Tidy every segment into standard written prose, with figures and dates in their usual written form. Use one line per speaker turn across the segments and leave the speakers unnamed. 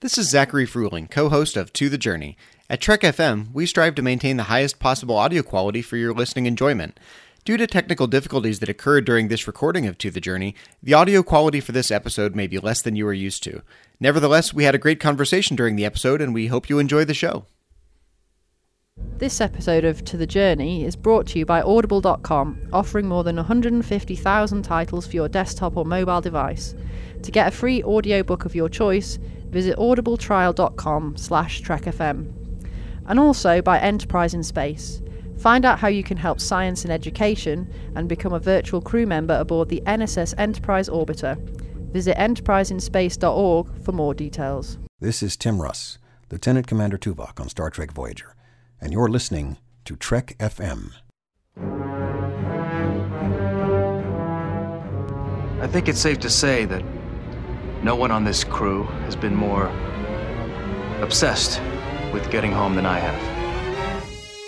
This is Zachary Fruehling, co-host of To The Journey. At Trek FM, we strive to maintain the highest possible audio quality for your listening enjoyment. Due to technical difficulties that occurred during this recording of To The Journey, the audio quality for this episode may be less than you are used to. Nevertheless, we had a great conversation during the episode, and we hope you enjoy the show.
This episode of To The Journey is brought to you by Audible.com, offering more than 150,000 titles for your desktop or mobile device. To get a free audiobook of your choice, visit audibletrial.com/trekfm. And also by Enterprise in Space. Find out how you can help science and education and become a virtual crew member aboard the NSS Enterprise Orbiter. Visit enterpriseinspace.org for more details.
This is Tim Russ, Lieutenant Commander Tuvok on Star Trek Voyager, and you're listening to Trek FM.
I think it's safe to say that no one on this crew has been more obsessed with getting home than I have.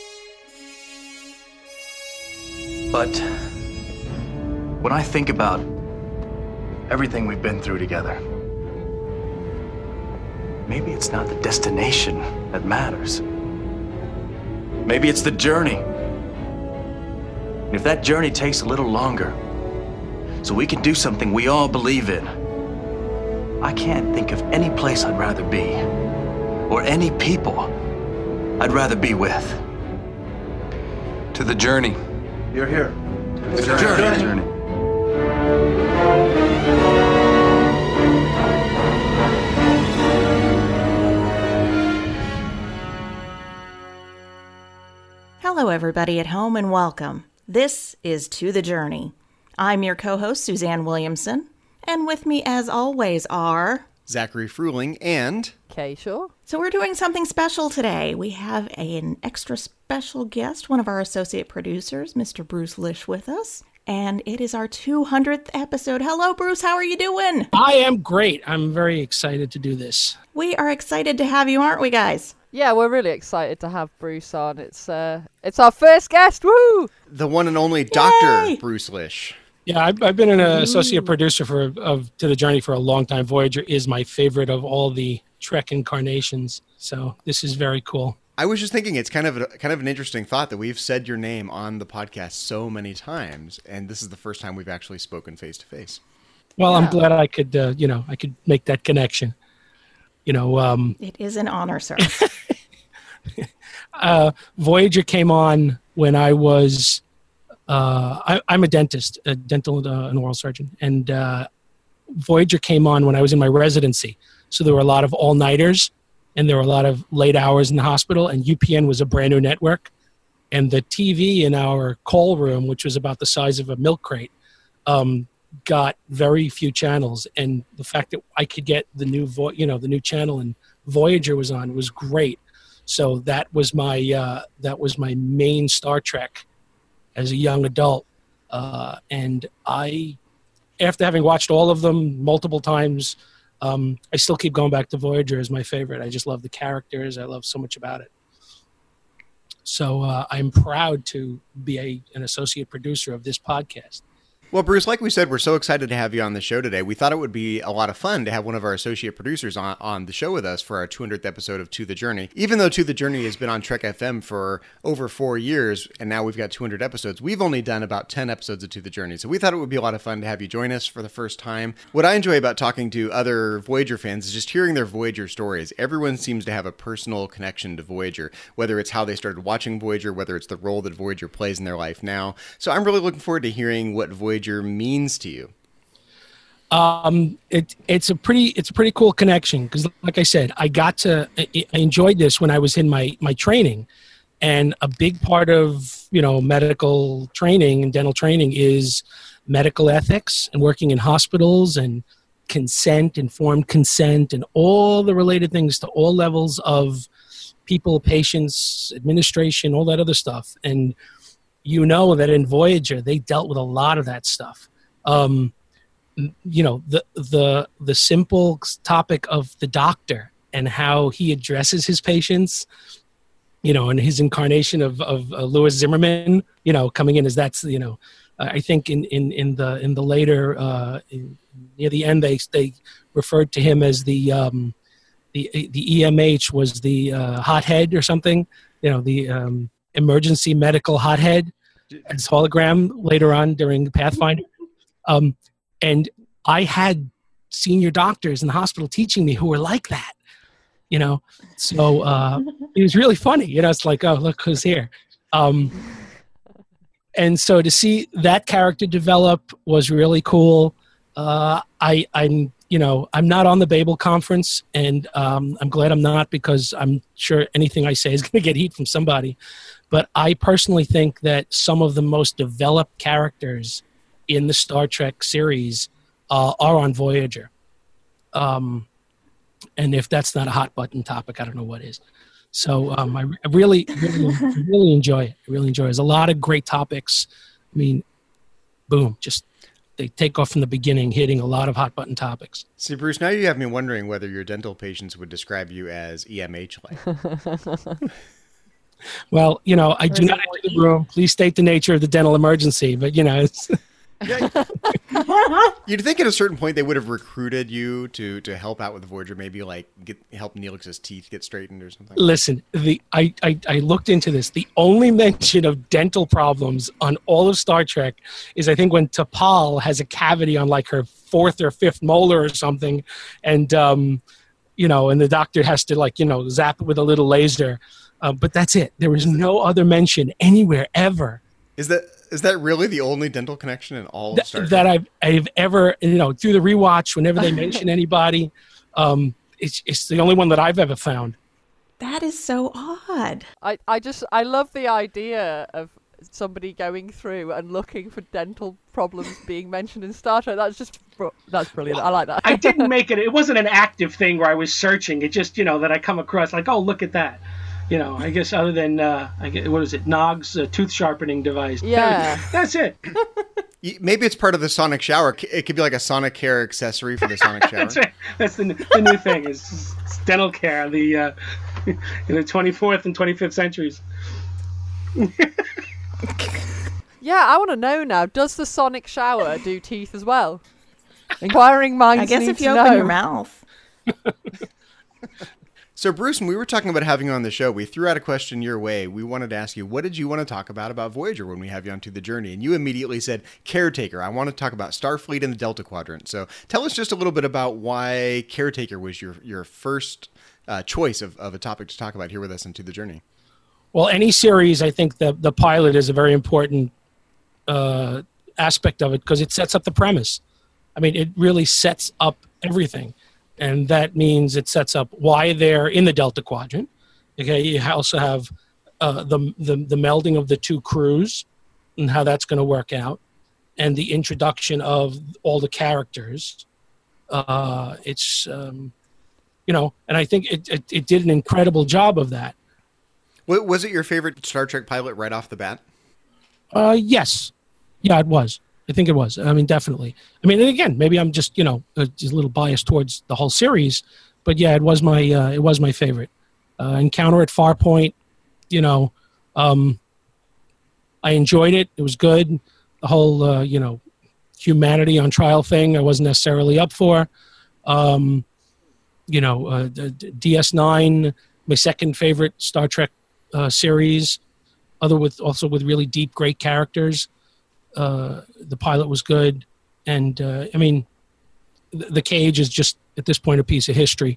But when I think about everything we've been through together, maybe it's not the destination that matters. Maybe it's the journey. And if that journey takes a little longer, so we can do something we all believe in, I can't think of any place I'd rather be, or any people I'd rather be with.
To the journey.
You're here.
To the journey.
Hello, everybody at home, and welcome. This is To The Journey. I'm your co-host, Suzanne Williamson, and with me, as always, are...
Zachary Fruehling and...
Okay, sure.
So we're doing something special today. We have an extra special guest, one of our associate producers, Mr. Bruce Lish, with us, and it is our 200th episode. Hello, Bruce. How are you doing?
I am great. I'm very excited to do this.
We are excited to have you, aren't we, guys?
Yeah, we're really excited to have Bruce on. It's our first guest. Woo!
The one and only Dr. Bruce Lish.
Yeah, I've been an associate producer of To The Journey for a long time. Voyager is my favorite of all the Trek incarnations, so this is very cool.
I was just thinking it's kind of an interesting thought that we've said your name on the podcast so many times, and this is the first time we've actually spoken face to face.
Well,
Yeah.
I'm glad I could make that connection.
It is an honor, sir.
Voyager came on when I was. I'm a dentist, a dental and oral surgeon, and Voyager came on when I was in my residency. So there were a lot of all-nighters, and there were a lot of late hours in the hospital, and UPN was a brand new network. And the TV in our call room, which was about the size of a milk crate, got very few channels. And the fact that I could get the new channel and Voyager was on was great. So that was my main Star Trek as a young adult. And I, after having watched all of them multiple times, I still keep going back to Voyager as my favorite. I just love the characters. I love so much about it. So I'm proud to be an associate producer of this podcast.
Well, Bruce, like we said, we're so excited to have you on the show today. We thought it would be a lot of fun to have one of our associate producers on the show with us for our 200th episode of To The Journey. Even though To The Journey has been on Trek FM for over 4 years, and now we've got 200 episodes, we've only done about 10 episodes of To The Journey. So we thought it would be a lot of fun to have you join us for the first time. What I enjoy about talking to other Voyager fans is just hearing their Voyager stories. Everyone seems to have a personal connection to Voyager, whether it's how they started watching Voyager, whether it's the role that Voyager plays in their life now. So I'm really looking forward to hearing what Voyager means to you.
It's a pretty cool connection because, like I said, I enjoyed this when I was in my training, and a big part of medical training and dental training is medical ethics and working in hospitals and informed consent, and all the related things to all levels of people, patients, administration, all that other stuff. And that in Voyager they dealt with a lot of that stuff. The simple topic of the doctor and how he addresses his patients, and his incarnation of Louis Zimmerman, coming in as I think in the later near the end they referred to him as the the EMH was the hothead or something, the emergency medical hothead as hologram later on during Pathfinder. And I had senior doctors in the hospital teaching me who were like that, so it was really funny. It's like, oh, look who's here. And so to see that character develop was really cool. I'm not on the Babel conference, and I'm glad I'm not, because I'm sure anything I say is going to get heat from somebody. But I personally think that some of the most developed characters in the Star Trek series are on Voyager. And if that's not a hot button topic, I don't know what is. So I really enjoy it. I really enjoy it. There's a lot of great topics. I mean, boom, just they take off from the beginning, hitting a lot of hot button topics.
See, Bruce, now you have me wondering whether your dental patients would describe you as EMH-like.
Well, I do not enter the room. Please state the nature of the dental emergency. But, it's...
You'd think at a certain point they would have recruited you to help out with the Voyager, maybe like help Neelix's teeth get straightened or something.
Listen, I looked into this. The only mention of dental problems on all of Star Trek is, I think, when T'Pol has a cavity on like her fourth or fifth molar or something, and and the doctor has to zap it with a little laser. But that's it. There was no other mention anywhere ever.
Is that really the only dental connection in all of Star Trek?
That I've ever, through the rewatch, whenever they mention anybody, it's the only one that I've ever found.
That is so odd.
I love the idea of somebody going through and looking for dental problems being mentioned in Star Trek. That's brilliant. I like that.
I didn't make it. It wasn't an active thing where I was searching. It just, that I come across like, oh, look at that. I guess other than, what is it, Nog's tooth sharpening device.
Yeah.
That's it.
Maybe it's part of the sonic shower. It could be like a sonic care accessory for the sonic shower.
That's right. That's the new thing, is dental care, in the 24th and 25th centuries.
Yeah, I want to know now, does the sonic shower do teeth as well? Inquiring minds
I guess
need
if you
to
open
know.
your mouth.
So, Bruce, when we were talking about having you on the show, we threw out a question your way. We wanted to ask you, what did you want to talk about Voyager when we have you on To the Journey? And you immediately said, Caretaker. I want to talk about Starfleet and the Delta Quadrant. So tell us just a little bit about why Caretaker was your first choice of a topic to talk about here with us on To the Journey.
Well, any series, I think the pilot is a very important aspect of it, because it sets up the premise. I mean, it really sets up everything. And that means it sets up why they're in the Delta Quadrant. Okay, you also have the melding of the two crews and how that's going to work out, and the introduction of all the characters. It's and I think it did an incredible job of that.
Was it your favorite Star Trek pilot right off the bat?
Yes, yeah, it was. I think it was. I mean, definitely. I mean, and again, maybe I'm just just a little biased towards the whole series, but yeah, it was my favorite. Encounter at Farpoint, I enjoyed it. It was good. The whole humanity on trial thing I wasn't necessarily up for. DS9, my second favorite Star Trek series, also with really deep, great characters. The pilot was good, and I mean, the Cage is just at this point a piece of history.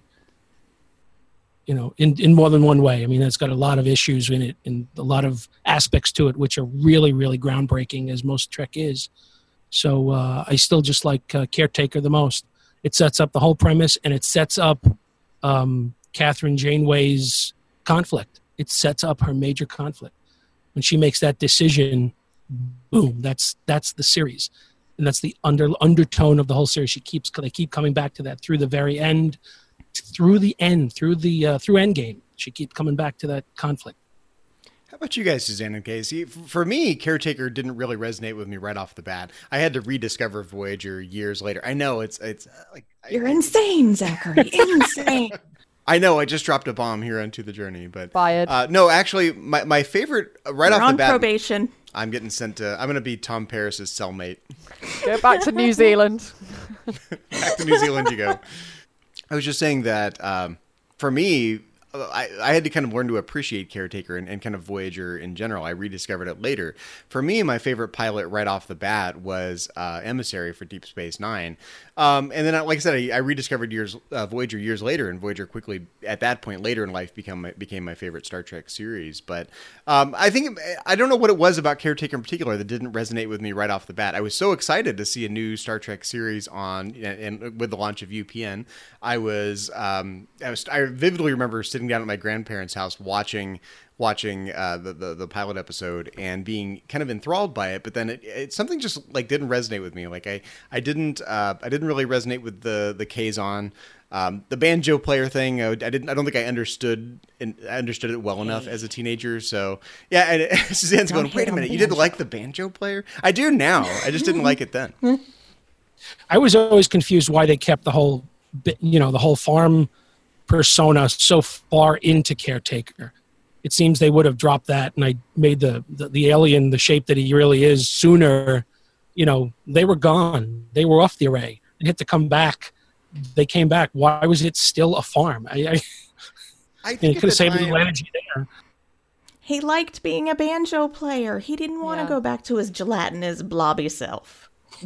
In more than one way. I mean, it's got a lot of issues in it and a lot of aspects to it which are really, really groundbreaking, as most Trek is. So I still just like Caretaker the most. It sets up the whole premise, and it sets up Catherine Janeway's conflict. It sets up her major conflict. When she makes that decision, boom, that's the series. And that's the undertone of the whole series. They keep coming back to that through the very end, through Endgame. She keeps coming back to that conflict.
How about you guys, Suzanne and Casey? For me, Caretaker didn't really resonate with me right off the bat. I had to rediscover Voyager years later. I know it's like
You're insane, Zachary. Insane.
I know I just dropped a bomb here on To the Journey, but
Fired.
No, actually, my favorite right
You're
off the
on
bat.
probation.
I'm getting sent to. I'm going to be Tom Paris's cellmate.
Go back to New Zealand.
Back to New Zealand you go. I was just saying that for me, I had to kind of learn to appreciate Caretaker and kind of Voyager in general. I rediscovered it later. For me, my favorite pilot right off the bat was Emissary for Deep Space Nine. And then, like I said, I rediscovered Voyager years later, and Voyager quickly, at that point later in life, became my favorite Star Trek series. But I don't know what it was about Caretaker in particular that didn't resonate with me right off the bat. I was so excited to see a new Star Trek series and with the launch of UPN. I vividly remember sitting down at my grandparents' house watching the pilot episode and being kind of enthralled by it, but then it something just like didn't resonate with me. Like I didn't really resonate with the Kazon. The banjo player thing, I don't think I understood it well enough as a teenager. So yeah, and Suzanne's going, wait a minute, you didn't like the banjo player? I do now. I just didn't like it then.
I was always confused why they kept the whole farm persona so far into Caretaker. It seems they would have dropped that, and I made the alien the shape that he really is sooner. They were gone. They were off the array. They had to come back. They came back. Why was it still a farm? I think could have saved a little energy there.
He liked being a banjo player. He didn't want to go back to his gelatinous, blobby self.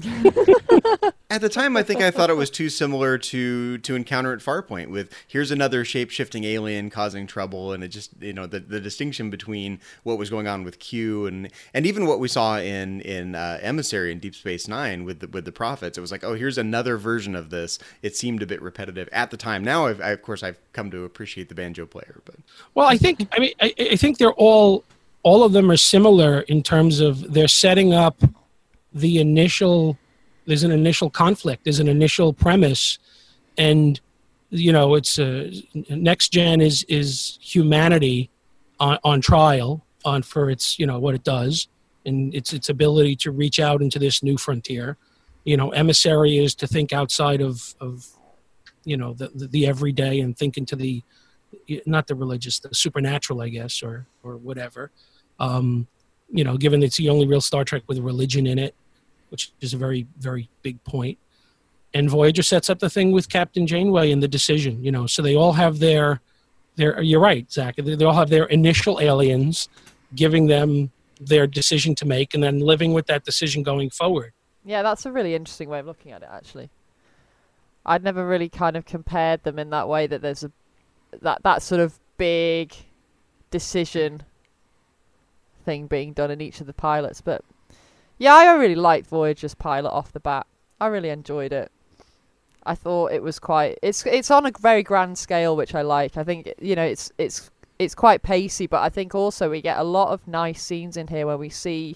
At the time, I think I thought it was too similar to Encounter at Farpoint, with here's another shape-shifting alien causing trouble, and it just, the distinction between what was going on with Q and even what we saw in Emissary and Deep Space Nine with the Prophets. It was like, oh, here's another version of this. It seemed a bit repetitive at the time. Now, of course, I've come to appreciate the banjo player. But
well, I think they're all of them are similar in terms of they're setting up there's an initial conflict, there's an initial premise, and it's next gen is humanity on trial for its what it does and its ability to reach out into this new frontier. Emissary is to think outside of the everyday and think into the not the religious, the supernatural, I guess, or whatever. Given it's the only real Star Trek with religion in it, which is a very, very big point. And Voyager sets up the thing with Captain Janeway and the decision, so they all have their you're right, Zach, they all have their initial aliens giving them their decision to make and then living with that decision going forward.
Yeah, that's a really interesting way of looking at it, actually. I'd never really kind of compared them in that way, that there's that sort of big decision thing being done in each of the pilots, but yeah, I really liked Voyager's pilot off the bat. I really enjoyed it. I thought it was quite. It's on a very grand scale, which I like. I think it's quite pacey, but I think also we get a lot of nice scenes in here where we see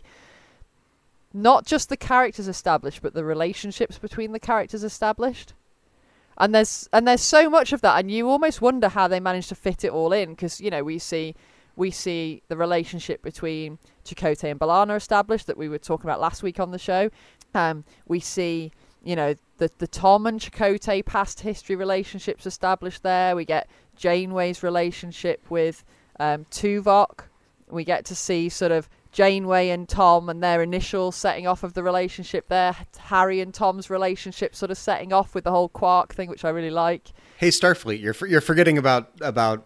not just the characters established, but the relationships between the characters established. And there's so much of that, and you almost wonder how they managed to fit it all in, because we see the relationship between Chakotay and B'Elanna established that we were talking about last week on the show. We see, the Tom and Chakotay past history relationships established there. We get Janeway's relationship with Tuvok. We get to see sort of Janeway and Tom and their initial setting off of the relationship there. Harry and Tom's relationship sort of setting off with the whole Quark thing, which I really like.
Hey, Starfleet, you're forgetting about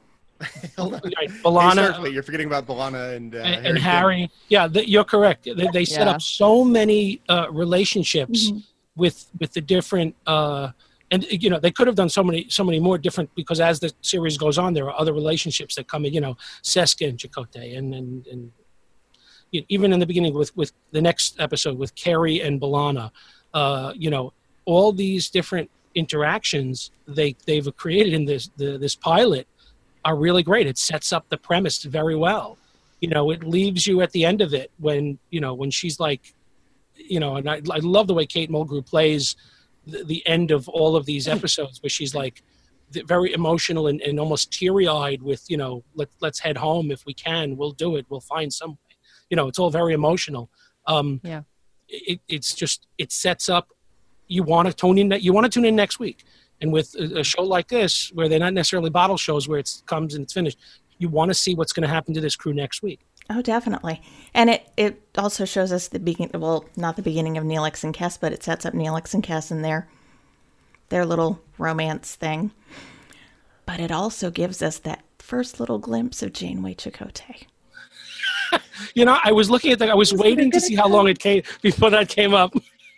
B'Elanna.
You're forgetting about B'Elanna
and Harry. Yeah, you're correct. They set up so many relationships with the different, and they could have done so many more different, because as the series goes on, there are other relationships that come in. Seska and Chakotay, and even in the beginning with the next episode with Carrie and B'Elanna, all these different interactions they've created in this pilot are really great. It sets up the premise very well. It leaves you at the end of it when she's like, and I love the way Kate Mulgrew plays the end of all of these episodes, where she's like very emotional and almost teary-eyed with, let's head home if we can. We'll do it. We'll find some way. It's all very emotional. It's just, it sets up, you want to tune in next week. And with a show like this, where they're not necessarily bottle shows where it comes and it's finished, you want to see what's going to happen to this crew next week.
Oh, definitely. And it also shows us not the beginning of Neelix and Kes, but it sets up Neelix and Kes and their little romance thing. But it also gives us that first little glimpse of Janeway Chakotay.
You know, I was looking at that. I was waiting to see how long it came before that came up.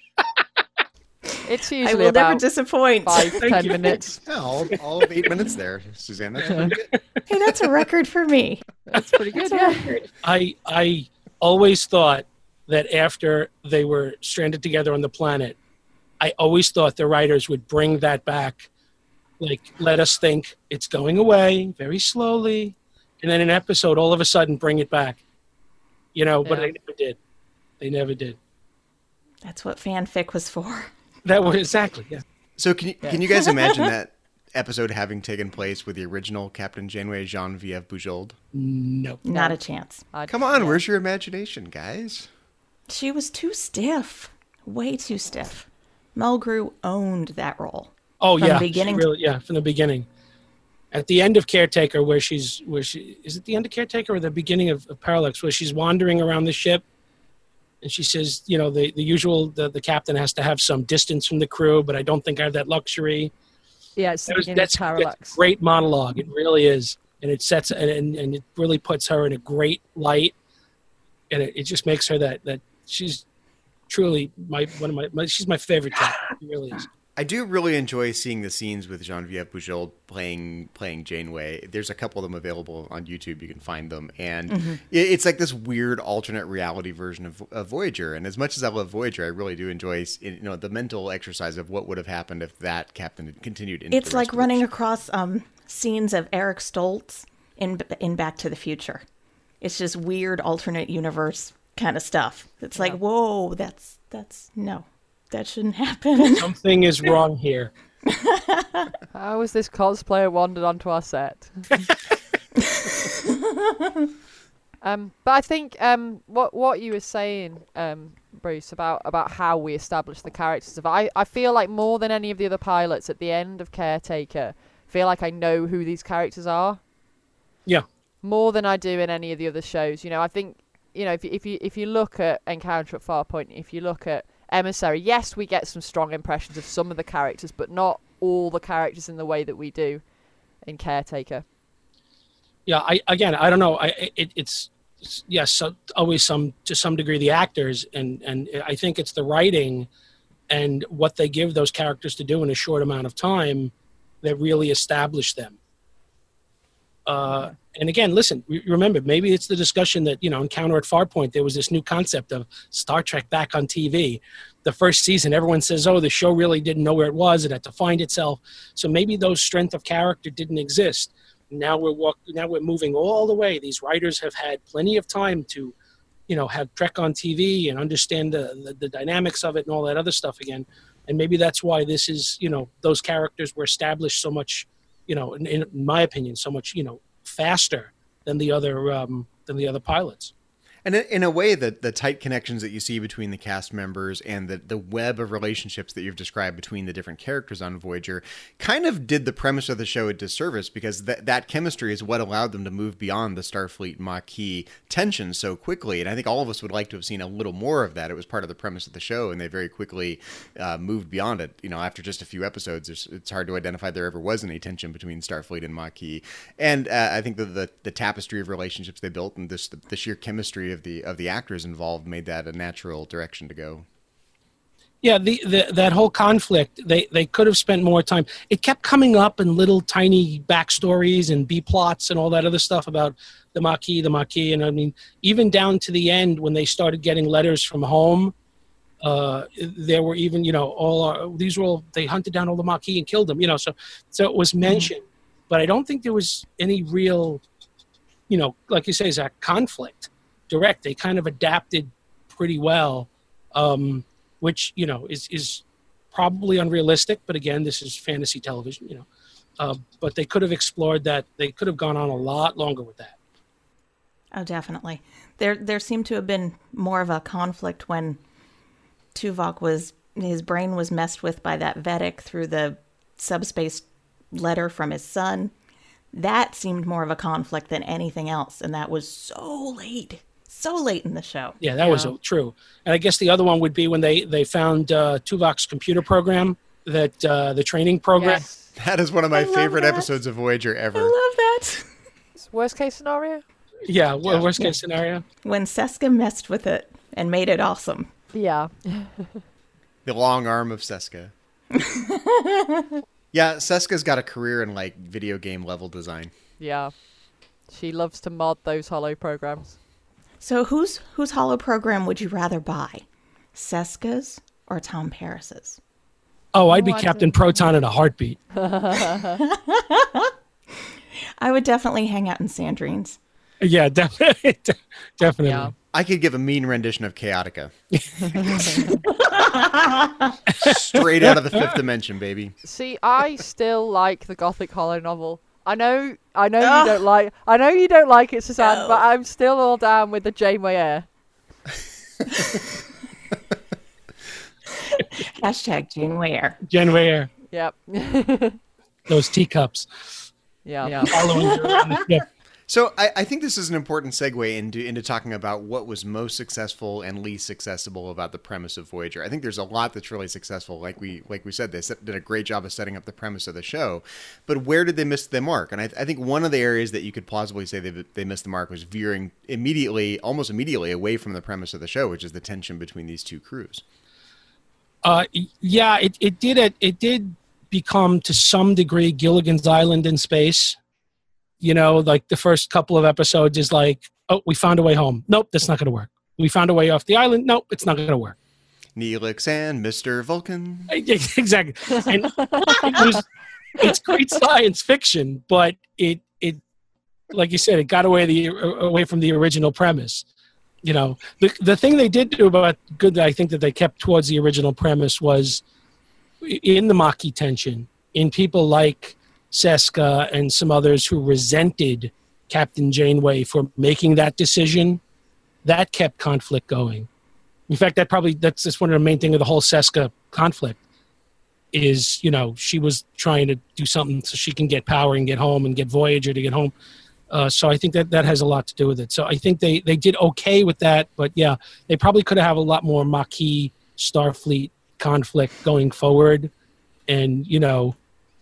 It's
I
usually
will never
about
disappoint.
5-10 minutes.
Yeah, all of 8 minutes there, Suzanne. That's pretty good.
Hey, that's a record for me.
That's pretty good. Yeah.
I always thought that after they were stranded together on the planet, I always thought the writers would bring that back, like let us think it's going away very slowly, and then an episode all of a sudden bring it back. You know, but they never did. They never did.
That's what fanfic was for.
That was exactly, yeah.
So can you guys imagine that episode having taken place with the original Captain Janeway, Genevieve Bujold?
No.
Not a chance.
Come on, where's your imagination, guys?
She was too stiff. Way too stiff. Mulgrew owned that role.
Oh,
from
yeah.
The beginning.
From the beginning. At the end of Caretaker, where she is it the end of Caretaker or the beginning of Parallax, where she's wandering around the ship, and she says, you know, the usual, the captain has to have some distance from the crew, but I don't think I have that luxury.
Yeah, it's that's Parallax.
That's a great monologue. It really is. And it sets, and it really puts her in a great light. And it just makes her that she's truly she's my favorite captain. She really is.
I do really enjoy seeing the scenes with Genevieve Bujold playing Janeway. There's a couple of them available on YouTube. You can find them. And it's like this weird alternate reality version of Voyager. And as much as I love Voyager, I really do enjoy the mental exercise of what would have happened if that captain had continued.
It's like running across scenes of Eric Stoltz in Back to the Future. It's just weird alternate universe kind of stuff. It's like, whoa, that's no. That shouldn't happen.
Something is wrong here.
How has this cosplayer wandered onto our set? But I think what you were saying, Bruce, about how we establish the characters I feel like more than any of the other pilots at the end of Caretaker, I feel like I know who these characters are.
Yeah.
More than I do in any of the other shows. You know, I think, you know, if you look at Encounter at Farpoint, if you look at Emissary, yes, we get some strong impressions of some of the characters, but not all the characters in the way that we do in Caretaker.
Yeah, I don't know. It's yes, so always to some degree the actors, and I think it's the writing and what they give those characters to do in a short amount of time that really establish them. And again, listen, remember, maybe it's the discussion that, you know, Encounter at Farpoint, there was this new concept of Star Trek back on TV. The first season, everyone says, oh, the show really didn't know where it was. It had to find itself. So maybe those strength of character didn't exist. Now we're moving all the way. These writers have had plenty of time to, you know, have Trek on TV and understand the dynamics of it and all that other stuff again. And maybe that's why this is, you know, those characters were established so much, you know, in my opinion, so much, you know, faster than the other pilots.
And in a way, the tight connections that you see between the cast members and the web of relationships that you've described between the different characters on Voyager kind of did the premise of the show a disservice, because that chemistry is what allowed them to move beyond the Starfleet Maquis tension so quickly. And I think all of us would like to have seen a little more of that. It was part of the premise of the show, and they very quickly moved beyond it. You know, after just a few episodes, it's hard to identify there ever was any tension between Starfleet and Maquis. And I think the tapestry of relationships they built and the sheer chemistry of the actors involved made that a natural direction to go.
Yeah, that whole conflict, they could have spent more time. It kept coming up in little tiny backstories and B plots and all that other stuff about the Maquis, and I mean, even down to the end when they started getting letters from home, there were even, you know, they hunted down all the Maquis and killed them, you know, so it was mentioned, but I don't think there was any real, you know, like you say, Zach, conflict. Direct. They kind of adapted pretty well, which, you know, is probably unrealistic. But again, this is fantasy television, you know. But they could have explored that. They could have gone on a lot longer with that.
Oh, definitely. There seemed to have been more of a conflict when Tuvok his brain was messed with by that Vedic through the subspace letter from his son. That seemed more of a conflict than anything else, and that was so late in the show.
Yeah, that was true. And I guess the other one would be when they found Tuvok's computer program, that the training program.
Yes.
That is one of my
I love
favorite
that.
episodes of Voyager ever.
I love that.
Worst case scenario?
Yeah, worst case scenario.
When Seska messed with it and made it awesome.
Yeah.
The long arm of Seska. Yeah, Seska's got a career in like video game level design.
Yeah. She loves to mod those holo programs.
So whose holo program would you rather buy? Seska's or Tom Paris's?
Oh, I'd be
I
Captain Proton in a heartbeat.
I would definitely hang out in Sandrine's.
Yeah, definitely. Definitely.
Yeah.
I could give a mean rendition of Chaotica. Straight out of the fifth dimension, baby.
See, I still like the Gothic holo novel. I know you don't like. I know you don't like it, Suzanne,
No.
but I'm still all down with the Janeway Air.
Hashtag Janeway Air.
Janeway Air.
Yep.
Those teacups.
Yeah.
Following her around the ship.
So I think this is an important segue into talking about what was most successful and least accessible about the premise of Voyager. I think there's a lot that's really successful. Like we said, they did a great job of setting up the premise of the show. But where did they miss the mark? And I think one of the areas that you could plausibly say they missed the mark was veering almost immediately away from the premise of the show, which is the tension between these two crews.
Yeah, it did become to some degree Gilligan's Island in space. You know, like the first couple of episodes is like, oh, we found a way home. Nope, that's not going to work. We found a way off the island. Nope, it's not going to work.
Neelix and Mr. Vulcan.
Exactly. And it's great science fiction, but it like you said, it got away from the original premise. You know, the thing they did do about good that I think that they kept towards the original premise was in the Maquis tension, in people like Seska and some others who resented Captain Janeway for making that decision, that kept conflict going. In fact, that's just one of the main things of the whole Seska conflict is, you know, she was trying to do something so she can get power and get home and get Voyager to get home. So I think that has a lot to do with it. So I think they did okay with that, but yeah, they probably could have a lot more Maquis Starfleet conflict going forward, and you know,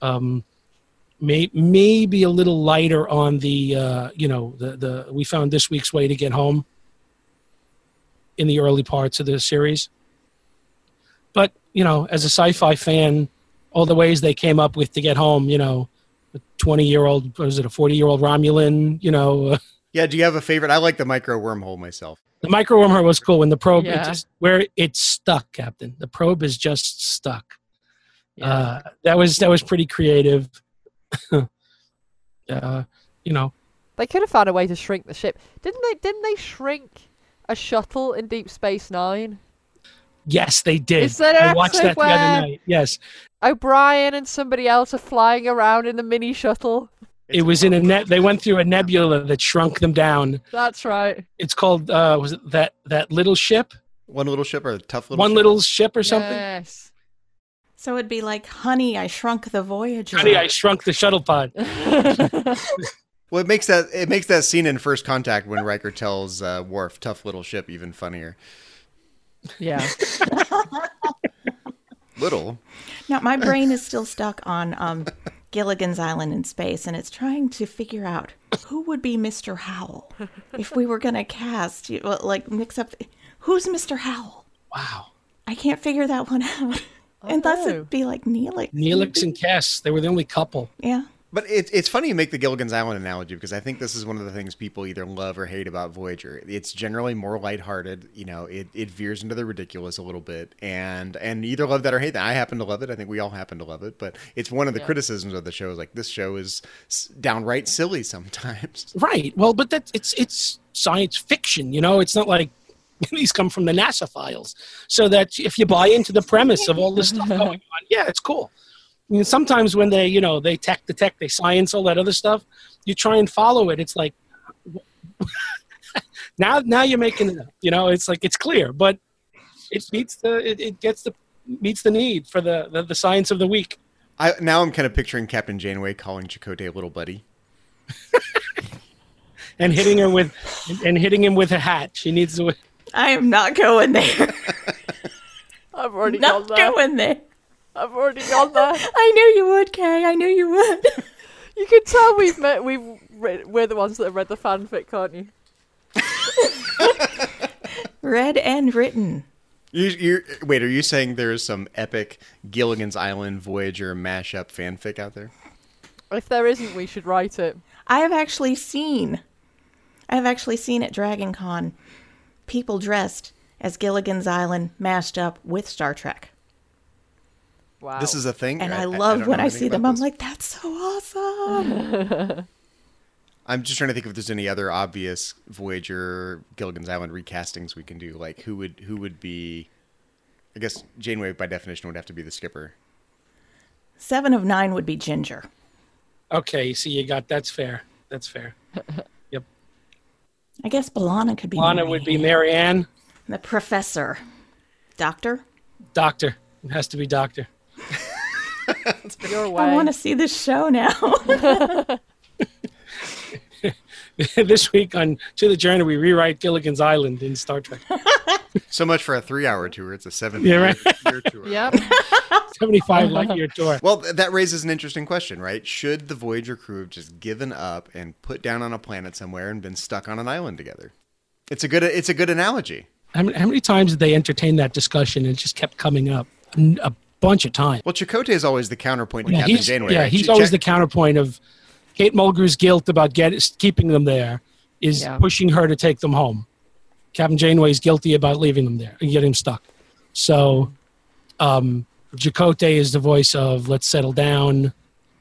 maybe a little lighter on the the we found this week's way to get home in the early parts of the series. But you know, as a sci-fi fan, all the ways they came up with to get home, you know, a 40-year-old Romulan, you know.
Yeah, do you have a favorite? I like the micro wormhole myself.
The micro wormhole was cool when the probe
Yeah.
it's stuck, Captain. The probe is just stuck.
Yeah.
That was pretty creative. You know,
They could have found a way to shrink the ship. Didn't they shrink a shuttle in Deep Space Nine?
yes, they did.
Is there an
I watched
episode
that the other
where-
night. Yes,
O'Brien and somebody else are flying around in the mini shuttle.
it was in a They went through a nebula that shrunk them down.
That's right.
It's called was it that little ship?
One little ship or a tough little
One
ship?
little ship or something?
Yes.
So it'd be like, honey, I shrunk the Voyager.
Honey, I shrunk the shuttle pod.
Well, it makes that scene in First Contact when Riker tells Worf, "Tough little ship," even funnier.
Yeah.
Little.
Now, my brain is still stuck on Gilligan's Island in space, and it's trying to figure out who would be Mr. Howell if we were going to cast, mix up. Who's Mr. Howell?
Wow.
I can't figure that one out. Unless it'd be like Neelix.
Neelix and Cass, they were the only couple.
Yeah.
But it's funny you make the Gilligan's Island analogy because I think this is one of the things people either love or hate about Voyager. It's generally more lighthearted. You know, it veers into the ridiculous a little bit, and either love that or hate that. I happen to love it. I think we all happen to love it. But it's one of the criticisms of the show is like this show is downright silly sometimes.
Right. Well, but it's science fiction. You know, it's not like these come from the NASA files. So that if you buy into the premise of all this stuff going on, yeah, it's cool. I mean, sometimes when they tech the tech, they science, all that other stuff, you try and follow it. It's like, now you're making it up. You know, it's like, it's clear, but it meets the need for the science of the week.
Now I'm kind of picturing Captain Janeway calling Chakotay little buddy.
and hitting him with a hat. She needs to.
I am not going there.
I've already
Not
got that.
going there.
I've already gone there.
I knew you would, Kay. I knew you would.
You can tell we're the ones that have read the fanfic, can't you?
Read and written.
Wait, are you saying there's some epic Gilligan's Island Voyager mashup fanfic out there?
If there isn't, we should write it.
I have actually seen at Dragon Con people dressed as Gilligan's Island mashed up with Star Trek.
Wow.
This is a thing?
And I
don't
love
know
when I
anything
see them.
about
I'm
this.
like, that's so awesome.
I'm just trying to think if there's any other obvious Voyager Gilligan's Island recastings we can do. Like who would be? I guess Janeway by definition would have to be the skipper.
7 of 9 would be Ginger.
Okay, see, that's fair. That's fair. Yep.
I guess B'Elanna could be.
Lana would be Marianne.
The professor. Doctor?
Doctor. It has to be Doctor.
Your way.
I want to see this show now.
This week on To the Journey, we rewrite Gilligan's Island in Star Trek.
So much for a 3-hour tour. It's a 7
Yeah,
year tour.
Yep.
75 light-year tour.
Well, that raises an interesting question, right? Should the Voyager crew have just given up and put down on a planet somewhere and been stuck on an island together? It's a good analogy.
How many times did they entertain that discussion and it just kept coming up? A bunch of times.
Well, Chakotay is always the counterpoint to Captain Janeway.
Yeah,
right?
he's always the counterpoint of Kate Mulgrew's guilt about keeping them there is pushing her to take them home. Captain Janeway is guilty about leaving them there and getting them stuck. So Chakotay is the voice of let's settle down,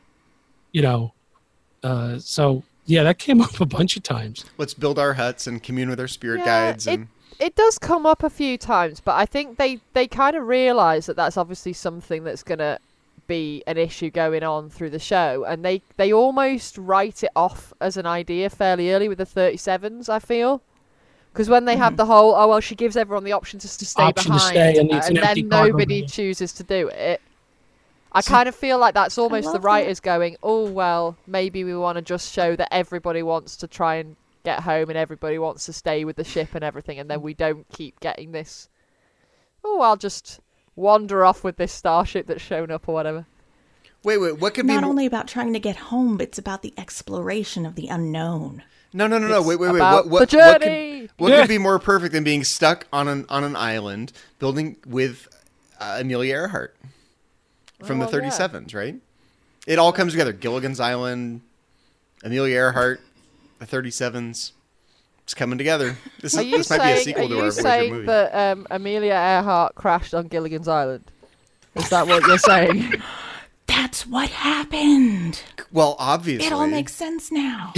so yeah, that came up a bunch of times.
Let's build our huts and commune with our spirit guides. And
It does come up a few times, but I think they kind of realise that that's obviously something that's going to be an issue going on through the show, and they almost write it off as an idea fairly early with the 37s, I feel. Because when they have the whole, she gives everyone the option to stay behind,
and
then nobody chooses to do it. I kind of feel like that's almost the writers going, oh, well, maybe we want to just show that everybody wants to try and get home and everybody wants to stay with the ship and everything, and then we don't keep getting this, I'll just wander off with this starship that's shown up or whatever.
Wait, what could be
not only about trying to get home, but it's about the exploration of the unknown.
No. Wait.
About the journey.
What could be more perfect than being stuck on an island building with Amelia Earhart from the 37s, right? It all comes together. Gilligan's Island, Amelia Earhart, the 37s. It's coming together. This might be a sequel to our Voyager movie.
Are you saying that Amelia Earhart crashed on Gilligan's Island? Is that what you're saying?
That's what happened.
Well, obviously.
It all makes sense now.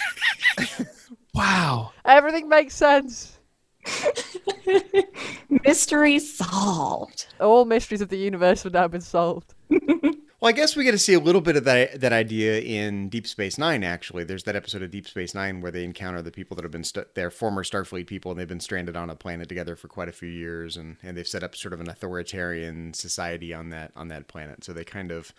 Wow.
Everything makes sense.
Mystery solved.
All mysteries of the universe have now been solved.
Well, I guess we get to see a little bit of that idea in Deep Space Nine, actually. There's that episode of Deep Space Nine where they encounter the people that have been they're former Starfleet people, and they've been stranded on a planet together for quite a few years, and they've set up sort of an authoritarian society on that planet. So they kind of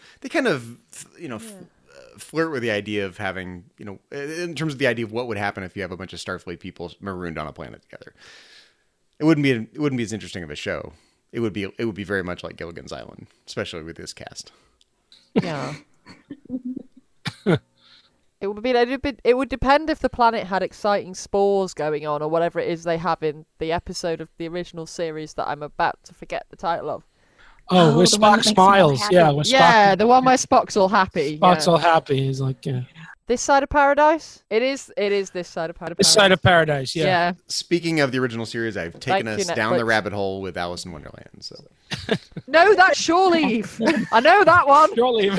flirt with the idea of having, in terms of the idea of what would happen if you have a bunch of Starfleet people marooned on a planet together. It wouldn't be as interesting of a show. It would be very much like Gilligan's Island, especially with this cast.
Yeah. It would depend if the planet had exciting spores going on or whatever it is they have in the episode of the original series that I'm about to forget the title of.
Oh, where Spock smiles. Yeah,
the one where Spock's all happy.
Spock's all happy. He's like, yeah.
This side of paradise? It is this side of paradise.
This side of paradise, yeah.
Speaking of the original series, I've taken us down the rabbit hole with Alice in Wonderland. So.
No, that's Shore Leave. I know that one.
Shore Leave.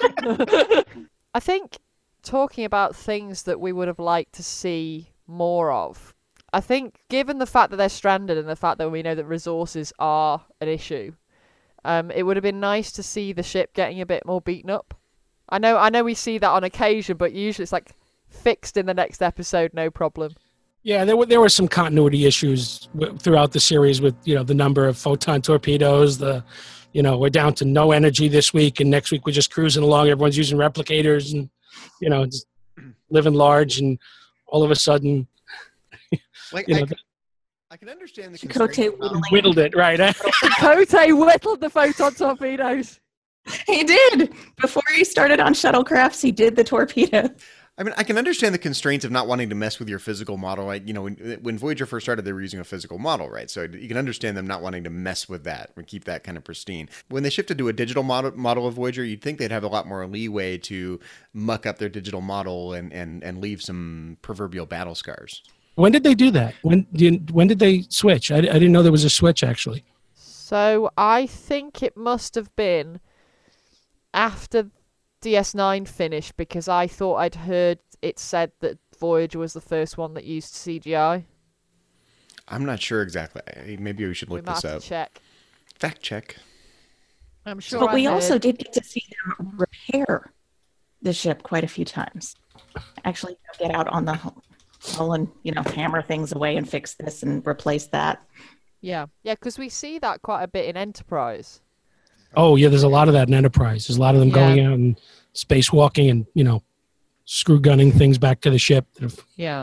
I think talking about things that we would have liked to see more of, I think given the fact that they're stranded and the fact that we know that resources are an issue, it would have been nice to see the ship getting a bit more beaten up. I know we see that on occasion, but usually it's like fixed in the next episode, no problem.
Yeah, there were some continuity issues throughout the series with, the number of photon torpedoes, we're down to no energy this week, and next week we're just cruising along, everyone's using replicators and, just living large, and all of a sudden,
I can understand the
Chakotay
whittled it, right?
Chakotay whittled the photon torpedoes.
He did. Before he started on shuttlecrafts, he did the torpedo.
I mean, I can understand the constraints of not wanting to mess with your physical model. Like, when Voyager first started, they were using a physical model, right? So you can understand them not wanting to mess with that and keep that kind of pristine. When they shifted to a digital model of Voyager, you'd think they'd have a lot more leeway to muck up their digital model and leave some proverbial battle scars.
When did they do that? When did they switch? I didn't know there was a switch, actually.
So I think it must have been after DS9 finished, because I thought I'd heard it said that Voyager was the first one that used CGI.
I'm not sure exactly. Maybe we should look this up.
Check.
Fact check.
I'm sure.
But we also did get to see them repair the ship quite a few times. Actually, get out on the hull and hammer things away and fix this and replace that.
Yeah, because we see that quite a bit in Enterprise.
Oh, yeah, there's a lot of that in Enterprise. There's a lot of them going out and spacewalking and, screw gunning things back to the ship.
Yeah.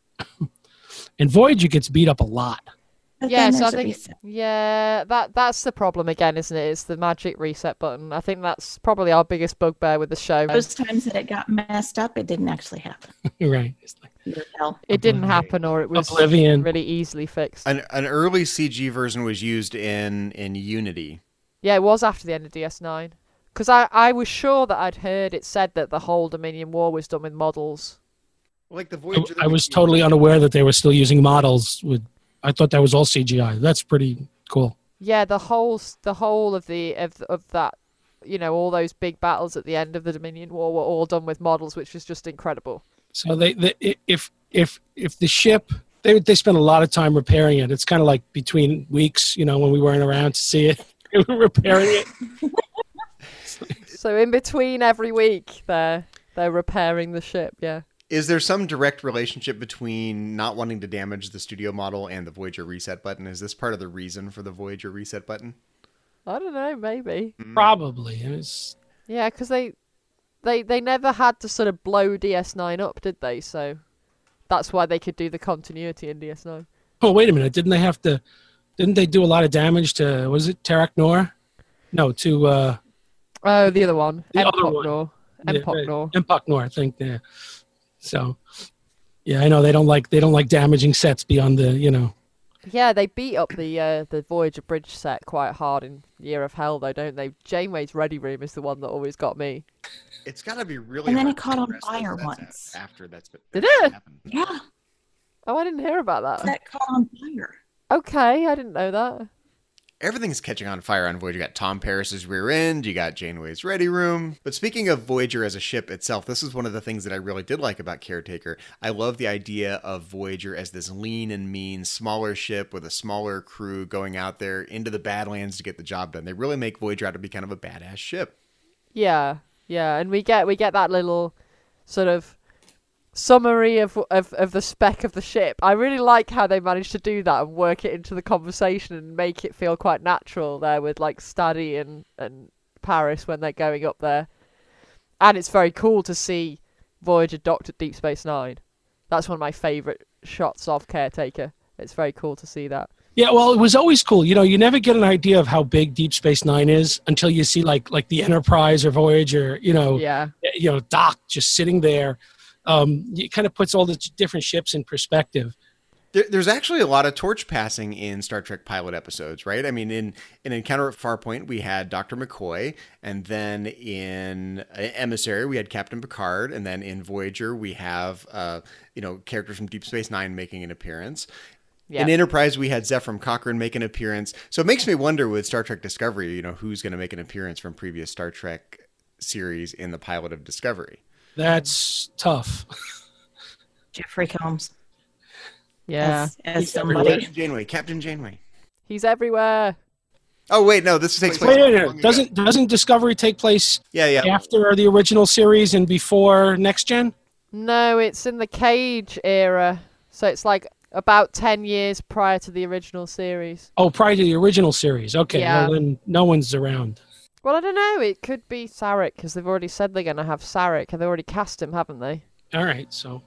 And Voyager gets beat up a lot.
Yeah, so I think, that's the problem again, isn't it? It's the magic reset button. I think that's probably our biggest bugbear with the show.
Those times that it got messed up, it didn't actually happen.
Right.
It's like,
it didn't happen, or it was
Oblivion.
Really easily fixed.
An early CG version was used in Unity.
Yeah, it was after the end of DS9. Because I was sure that I'd heard it said that the whole Dominion War was done with models.
Like the Voyager.
I was totally unaware that they were still using models. I thought that was all CGI. That's pretty cool.
Yeah, the whole of that, all those big battles at the end of the Dominion War were all done with models, which was just incredible. So
if the ship, they spent a lot of time repairing it. It's kind of like between weeks, when we weren't around to see it. Repairing it.
So in between every week, they're repairing the ship. Yeah.
Is there some direct relationship between not wanting to damage the studio model and the Voyager reset button? Is this part of the reason for the Voyager reset button?
I don't know. Maybe.
Probably.
Yeah, because they never had to sort of blow DS9 up, did they? So that's why they could do the continuity in DS9.
Oh, wait a minute! Didn't they do a lot of damage to, was it Terok Nor? No, to...
the other one.
The other one. Empok Nor, I think. Yeah. So, yeah, I know they don't like damaging sets beyond the,
Yeah, they beat up the Voyager bridge set quite hard in Year of Hell, though, don't they? Janeway's ready room is the one that always got me.
It's got to be really.
And then it caught on fire once.
After that's
did it?
Happened.
Yeah.
Oh, I didn't hear about that.
That caught on fire.
Okay, I didn't know that.
Everything's catching on fire on Voyager. You got Tom Paris's rear end, you got Janeway's ready room. But speaking of Voyager as a ship itself, this is one of the things that I really did like about Caretaker. I love the idea of Voyager as this lean and mean, smaller ship with a smaller crew going out there into the Badlands to get the job done. They really make Voyager out to be kind of a badass ship.
Yeah, and we get that little sort of summary of the spec of the ship. I really like how they managed to do that and work it into the conversation and make it feel quite natural there with like Staddy and Paris when they're going up there. And it's very cool to see Voyager docked at Deep Space Nine. That's one of my favourite shots of Caretaker. It's very cool to see that.
Yeah, well, it was always cool. You never get an idea of how big Deep Space Nine is until you see like the Enterprise or Voyager, docked just sitting there. It kind of puts all the different ships in perspective.
There's actually a lot of torch passing in Star Trek pilot episodes, right? I mean, in Encounter at Farpoint, we had Dr. McCoy, and then in Emissary, we had Captain Picard, and then in Voyager, we have characters from Deep Space Nine making an appearance. Yep. In Enterprise, we had Zephram Cochrane make an appearance. So it makes me wonder with Star Trek Discovery, who's going to make an appearance from previous Star Trek series in the pilot of Discovery.
That's tough.
Jeffrey Combs.
Yeah.
As somebody.
Captain Janeway.
He's everywhere.
Oh, wait, no, this takes place.
Wait. Doesn't Discovery take place after the original series and before Next Gen?
No, it's in the Cage era. So it's like about 10 years prior to the original series.
Oh, prior to the original series. Okay,
yeah.
Well, then no one's around.
Well, I don't know. It could be Sarek, because they've already said they're going to have Sarek. They've already cast him, haven't they?
All right, so...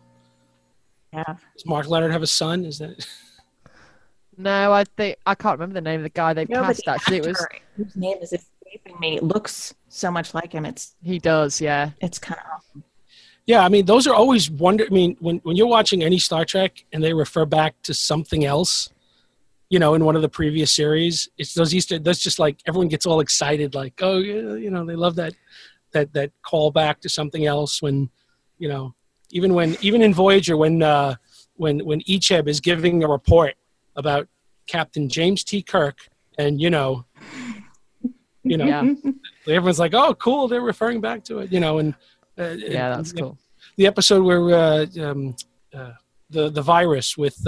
Yeah.
Does Mark Leonard have a son? Is that...
No, I can't remember the name of the guy they've cast, actually.
Whose name is escaping me, looks so much like him.
He does, yeah.
It's kind of awesome.
Yeah, I mean, those are always I mean, when you're watching any Star Trek and they refer back to something else, in one of the previous series, it's those Easter. That's just like everyone gets all excited, like, oh, yeah, they love that call back to something else. When, even in Voyager, when Icheb is giving a report about Captain James T. Kirk, and
Yeah.
everyone's like, oh, cool, they're referring back to it, and.
Yeah, that's cool.
The episode where the virus with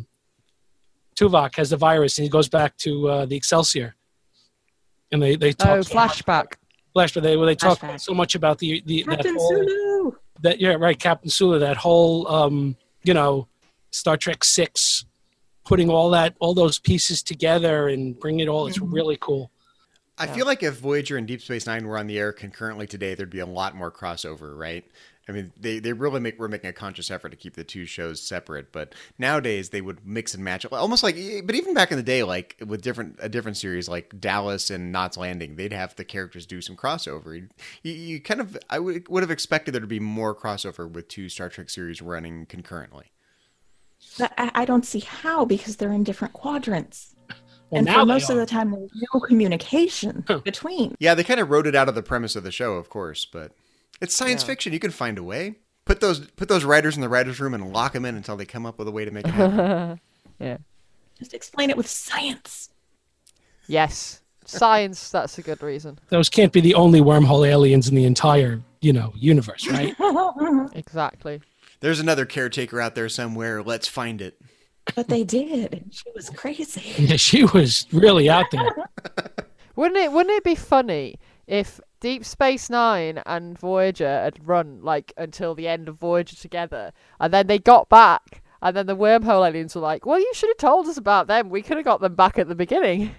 Tuvok has the virus and he goes back to the Excelsior, and they talk
flashback.
They talk
Flashback.
so much about the
Captain
that whole,
Sulu.
Captain Sulu, that whole Star Trek VI, putting all those pieces together and bringing it all. It's really cool.
I feel like if Voyager and Deep Space Nine were on the air concurrently today, there'd be a lot more crossover, right? I mean, they really were making a conscious effort to keep the two shows separate, but nowadays they would mix and match, almost like. But even back in the day, like with a different series like Dallas and Knots Landing, they'd have the characters do some crossover. You kind of, I would have expected there to be more crossover with two Star Trek series running concurrently.
But I don't see how, because they're in different quadrants.
Well,
And
now
for
they
most of
are.
the time, there's no communication between.
Yeah, they kind of wrote it out of the premise of the show, of course, but it's science fiction. You can find a way. Put those writers in the writers' room and lock them in until they come up with a way to make it happen.
Yeah.
Just explain it with science.
Yes. Science, that's a good reason.
Those can't be the only wormhole aliens in the entire universe, right?
Exactly.
There's another caretaker out there somewhere. Let's find it.
But they did. And she was crazy.
Yeah, she was really out there.
Wouldn't it be funny if Deep Space Nine and Voyager had run until the end of Voyager together, and then they got back, and then the wormhole aliens were like, "Well, you should have told us about them. We could have got them back at the beginning."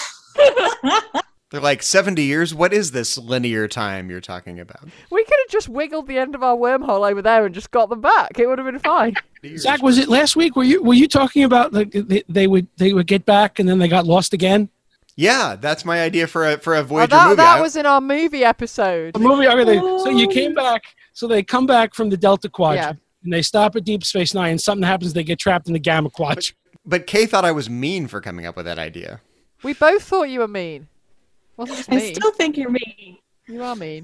They're like 70 years. What is this linear time you're talking about?
We could have just wiggled the end of our wormhole over there and just got them back. It would have been fine.
Zach, was it last week? Were you talking about they would get back and then they got lost again?
Yeah, that's my idea for a Voyager
that,
movie.
That was in our movie episode.
The movie. So you came back. So they come back from the Delta Quadrant and they stop at Deep Space Nine. And something happens. They get trapped in the Gamma Quadrant.
But Kay thought I was mean for coming up with that idea.
We both thought you were mean. Wasn't just
I
mean.
still think you're mean.
You are mean.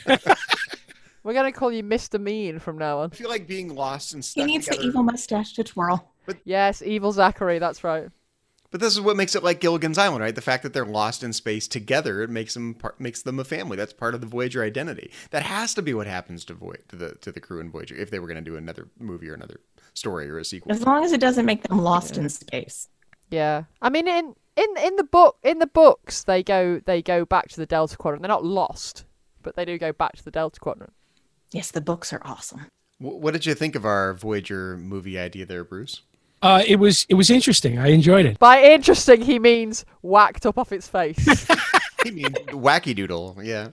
We're going to call you Mr. Mean from now on.
I feel like being lost and
He
stuck
needs
together.
the evil mustache to twirl.
Yes, evil Zachary, that's right.
But this is what makes it like Gilligan's Island, right? The fact that they're lost in space together, it makes them a family. That's part of the Voyager identity. That has to be what happens to the crew in Voyager if they were going to do another movie or another story or a sequel.
As long as it doesn't make them lost in space.
Yeah. I mean, in the books, they go back to the Delta Quadrant. They're not lost, but they do go back to the Delta Quadrant.
Yes, the books are awesome.
What did you think of our Voyager movie idea there, Bruce?
It was interesting. I enjoyed it.
By interesting, he means whacked up off its face.
I mean, wacky doodle, yeah.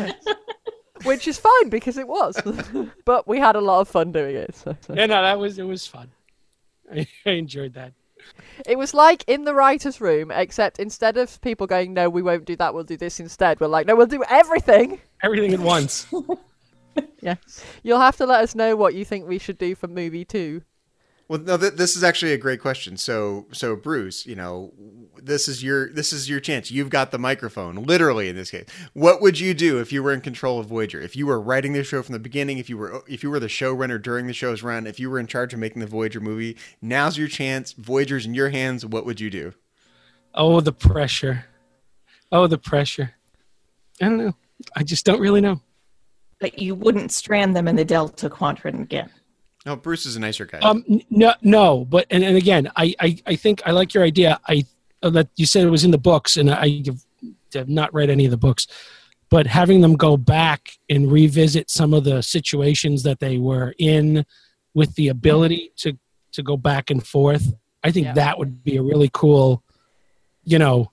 Which is fine because it was. But we had a lot of fun doing it. So.
Yeah, no, it was fun. I enjoyed that.
It was like in the writer's room, except instead of people going, "No, we won't do that, we'll do this instead," we're like, "No, we'll do everything."
Everything at once.
Yes. You'll have to let us know what you think we should do for movie 2.
Well, no, this is actually a great question. So Bruce, this is your chance. You've got the microphone, literally in this case. What would you do if you were in control of Voyager? If you were writing the show from the beginning, if you were the showrunner during the show's run, if you were in charge of making the Voyager movie, now's your chance. Voyager's in your hands. What would you do?
Oh, the pressure. I don't know. I just don't really know.
But you wouldn't strand them in the Delta Quadrant again.
No, Bruce is a nicer guy.
No, but and again, I think I like your idea. That you said it was in the books, and I have not read any of the books, but having them go back and revisit some of the situations that they were in, with the ability to go back and forth, I think that would be a really cool, that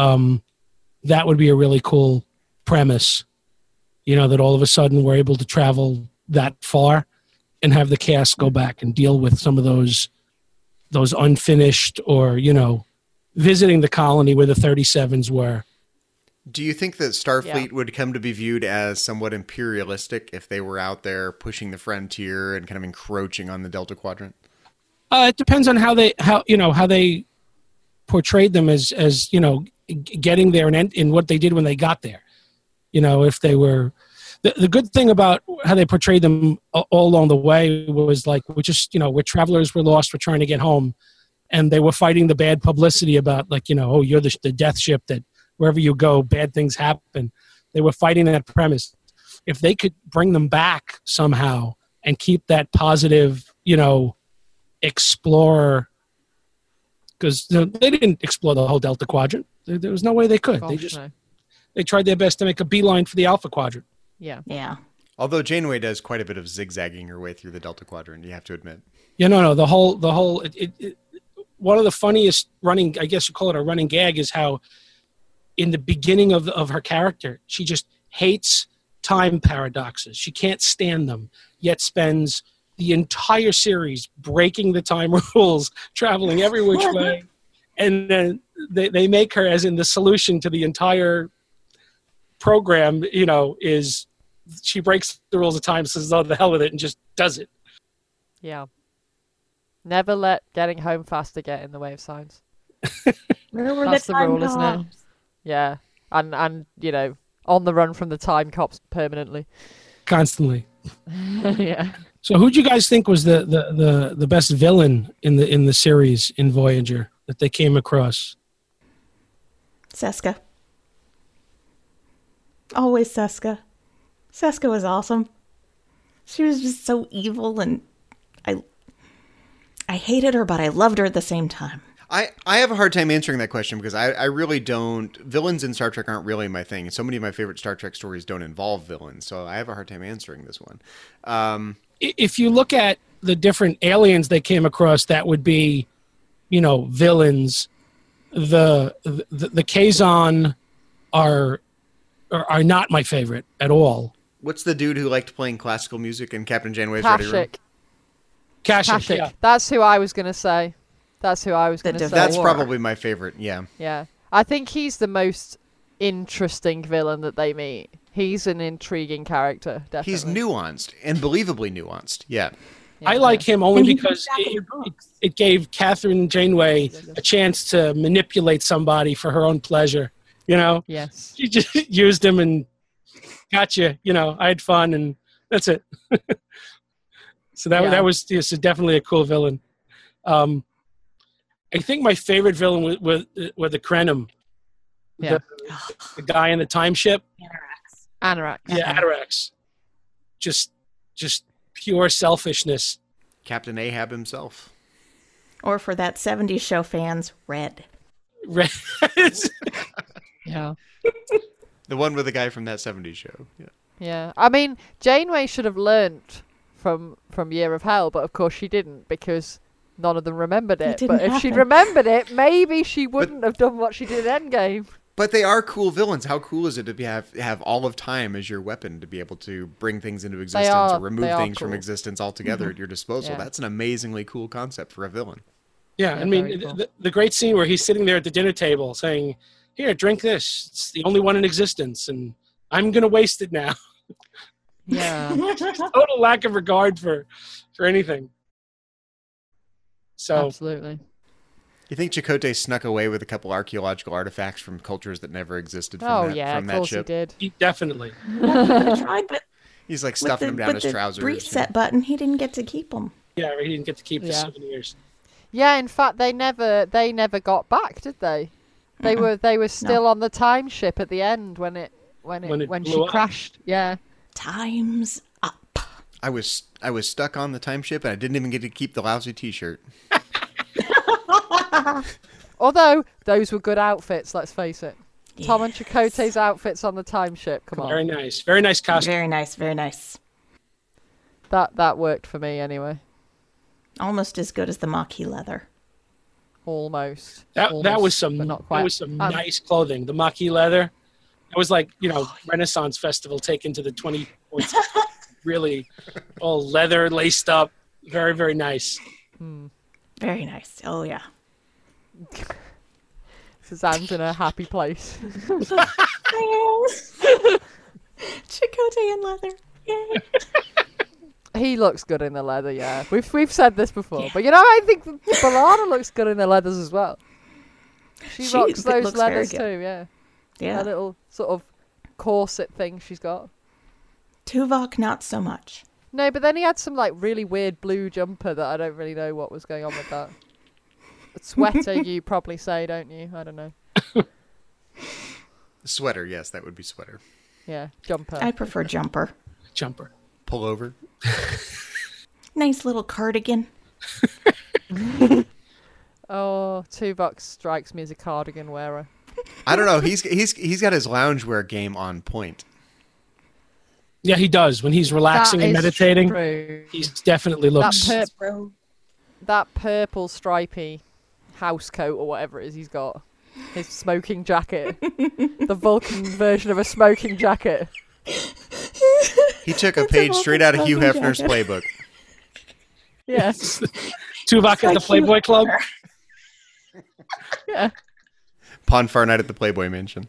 would be a really cool premise. That all of a sudden we're able to travel that far and have the cast go back and deal with some of those unfinished or, visiting the colony where the 37s were,
Do you think that Starfleet would come to be viewed as somewhat imperialistic if they were out there pushing the frontier and kind of encroaching on the Delta Quadrant?
It depends on how they portrayed them as getting there and in what they did when they got there. If they were the good thing about how they portrayed them all along the way was like we're travelers, we're lost, we're trying to get home, and they were fighting the bad publicity about you're the death ship that wherever you go bad things happen. They were fighting that premise. If they could bring them back somehow and keep that positive explorer, because they didn't explore the whole Delta Quadrant. There was no way they could. They tried their best to make a beeline for the Alpha Quadrant.
Yeah.
Although Janeway does quite a bit of zigzagging her way through the Delta Quadrant, you have to admit.
No. The whole. One of the funniest running, I guess you call it a running gag, is how in the beginning of her character, she just hates time paradoxes. She can't stand them, yet spends the entire series breaking the time rules, traveling every which way. And then they make her, as in the solution to the entire program, is she breaks the rules of time, says, oh, the hell with it, and just does it.
Yeah. Never let getting home faster get in the way of science.
That's
the rule, isn't it? Yeah. And on the run from the time cops permanently.
Constantly.
Yeah.
So who'd you guys think was the best villain in the series in Voyager that they came across?
Seska. Always Seska. Seska was awesome. She was just so evil, and I hated her, but I loved her at the same time.
I have a hard time answering that question because I really don't. Villains in Star Trek aren't really my thing. So many of my favorite Star Trek stories don't involve villains. So I have a hard time answering this one.
If you look at the different aliens they came across, that would be, villains. The Kazon are not my favorite at all.
What's the dude who liked playing classical music in Captain Janeway's Ready Room?
Kashyyyk. Yeah.
That's who I was going to say. That's
probably my favorite, yeah.
Yeah. I think he's the most interesting villain that they meet. He's an intriguing character, definitely.
He's nuanced, and believably nuanced, yeah.
I like him only because it gave Catherine Janeway a chance to manipulate somebody for her own pleasure,
Yes.
She just used him and gotcha, I had fun, and that's it. So that was definitely a cool villain. I think my favorite villain were the Krenim.
Yeah.
The guy in the time ship.
Anorak.
Yeah, Anorak. Just pure selfishness.
Captain Ahab himself.
Or for that 70s show fans, Red.
Red.
Yeah.
The one with the guy from that 70s show. Yeah.
Yeah. I mean, Janeway should have learnt from Year of Hell, but of course she didn't because none of them remembered it. But if she'd remembered it, maybe she wouldn't have done what she did in Endgame.
But they are cool villains. How cool is it to have all of time as your weapon to be able to bring things into existence or remove things from existence altogether at your disposal? Yeah. That's an amazingly cool concept for a villain.
Yeah, I mean, cool. the great scene where he's sitting there at the dinner table saying, here, drink this. It's the only one in existence, and I'm going to waste it now.
Yeah.
Total lack of regard for anything. So
absolutely.
You think Chakotay snuck away with a couple archaeological artifacts from cultures that never existed from that ship?
He did.
Definitely.
He tried, but
he's like stuffing them down his trousers.
With the reset button, he didn't get to keep them.
Yeah, he didn't get to keep the souvenirs.
Yeah, in fact, they never got back, did they? They were still on the time ship at the end when she crashed. Yeah.
Time's up.
I was stuck on the time ship and I didn't even get to keep the lousy T-shirt.
Although those were good outfits, let's face it. Yes. Tom and Chakotay's outfits on the time ship. Come on.
Very nice. Very nice costume.
Very nice. Very nice.
That worked for me anyway.
Almost as good as the Maquis leather.
Almost.
That was some nice clothing. The Maquis leather. It was like, Renaissance Festival taken to the 20 points. Really all leather laced up. Very, very nice.
Very nice. Oh, yeah.
Suzanne's in a happy place.
Chakotay in leather. Yay.
He looks good in the leather, yeah. We've said this before, but I think B'Elanna looks good in the leathers as well. She rocks those
looks
leathers
very
too, yeah.
Yeah.
A little sort of corset thing she's got.
Tuvok, not so much.
No, but then he had some like really weird blue jumper that I don't really know what was going on with that. A sweater, you probably say, don't you? I don't know.
Sweater, yes, that would be sweater.
Yeah, jumper.
I prefer jumper.
Jumper.
Pullover.
Nice little cardigan.
Oh, Tuvok strikes me as a cardigan wearer.
I don't know. He's got his loungewear game on point.
Yeah, he does. When he's relaxing and meditating,
true.
he definitely looks...
That purple stripy house coat or whatever it is he's got. His smoking jacket. The Vulcan version of a smoking jacket.
He took a page straight out of Hugh Hefner's playbook.
Yes.
Tuvok at the Playboy Club.
Yeah.
Pon farr night at the Playboy Mansion.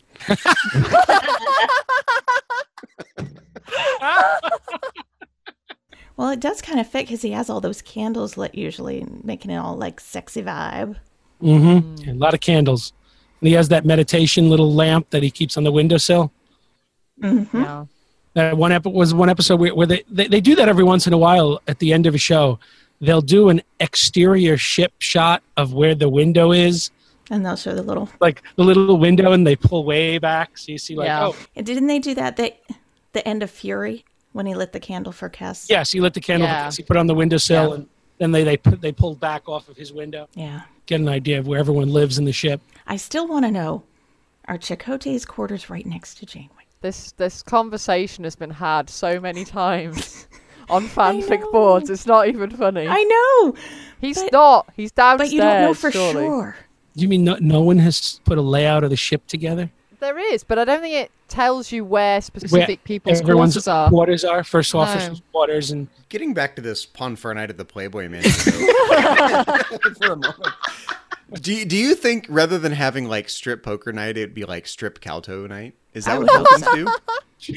Well, it does kind of fit because he has all those candles lit usually, making it all like sexy vibe.
Mm-hmm. A lot of candles. And he has that meditation little lamp that he keeps on the windowsill.
Mm-hmm.
Yeah.
That was one episode where they do that every once in a while at the end of a show. They'll do an exterior ship shot of where the window is.
And they'll show the little...
Like the little window, and they pull way back. So you see
And didn't they do that the end of Fury when he lit the candle for Kes?
Yes, he lit the candle for Kes. He put it on the windowsill, and then they pulled back off of his window.
Yeah.
Get an idea of where everyone lives in the ship.
I still want to know, are Chakotay's quarters right next to Janeway?
This conversation has been had so many times on fanfic boards. It's not even funny.
I know.
He's not. He's downstairs.
But you don't know for
surely.
sure.
You mean no one has put a layout of the ship together?
There is, but I don't think it tells you where specific people's
everyone's
quarters are.
First officer's quarters. And
getting back to this Pon farr night at the Playboy Mansion for a moment. Do you think rather than having like strip poker night, it'd be like strip Calto night? Is that what Vulcans do?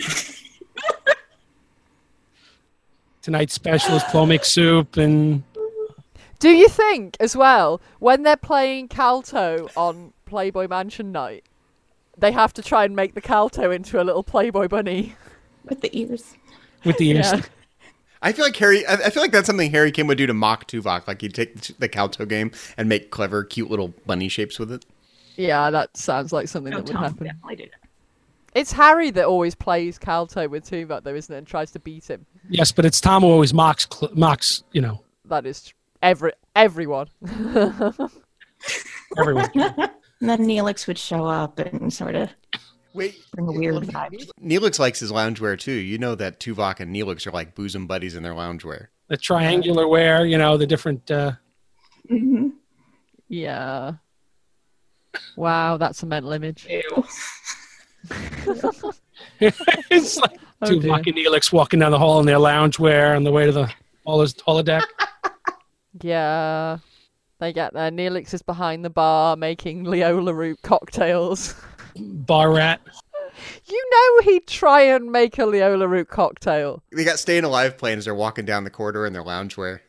Tonight's special is plomic soup and...
Do you think, as well, when they're playing Calto on Playboy Mansion night, they have to try and make the Calto into a little Playboy bunny?
With the ears.
With the ears.
Yeah.
I feel like that's something Harry Kim would do to mock Tuvok. Like he'd take the Calto game and make clever, cute little bunny shapes with it.
Yeah, that sounds like something that would happen.
Definitely do that.
It's Harry that always plays Calto with Tuvok, though, isn't it? And tries to beat him.
Yes, but it's Tom who always mocks.
That is everyone.
Everyone.
And then Neelix would show up and sort of bring a weird vibe.
Neelix likes his loungewear too. You know that Tuvok and Neelix are like bosom buddies in their loungewear.
The triangular wear, the different...
Mm-hmm.
Yeah. Wow, that's a mental image.
Ew.
It's like Tuvok and Neelix walking down the hall in their loungewear on the way to the holodeck.
Yeah. They get there. Neelix is behind the bar making Leola root cocktails.
Bar rat.
You know he'd try and make a Leola root cocktail.
They got Staying Alive playing as they're walking down the corridor in their loungewear.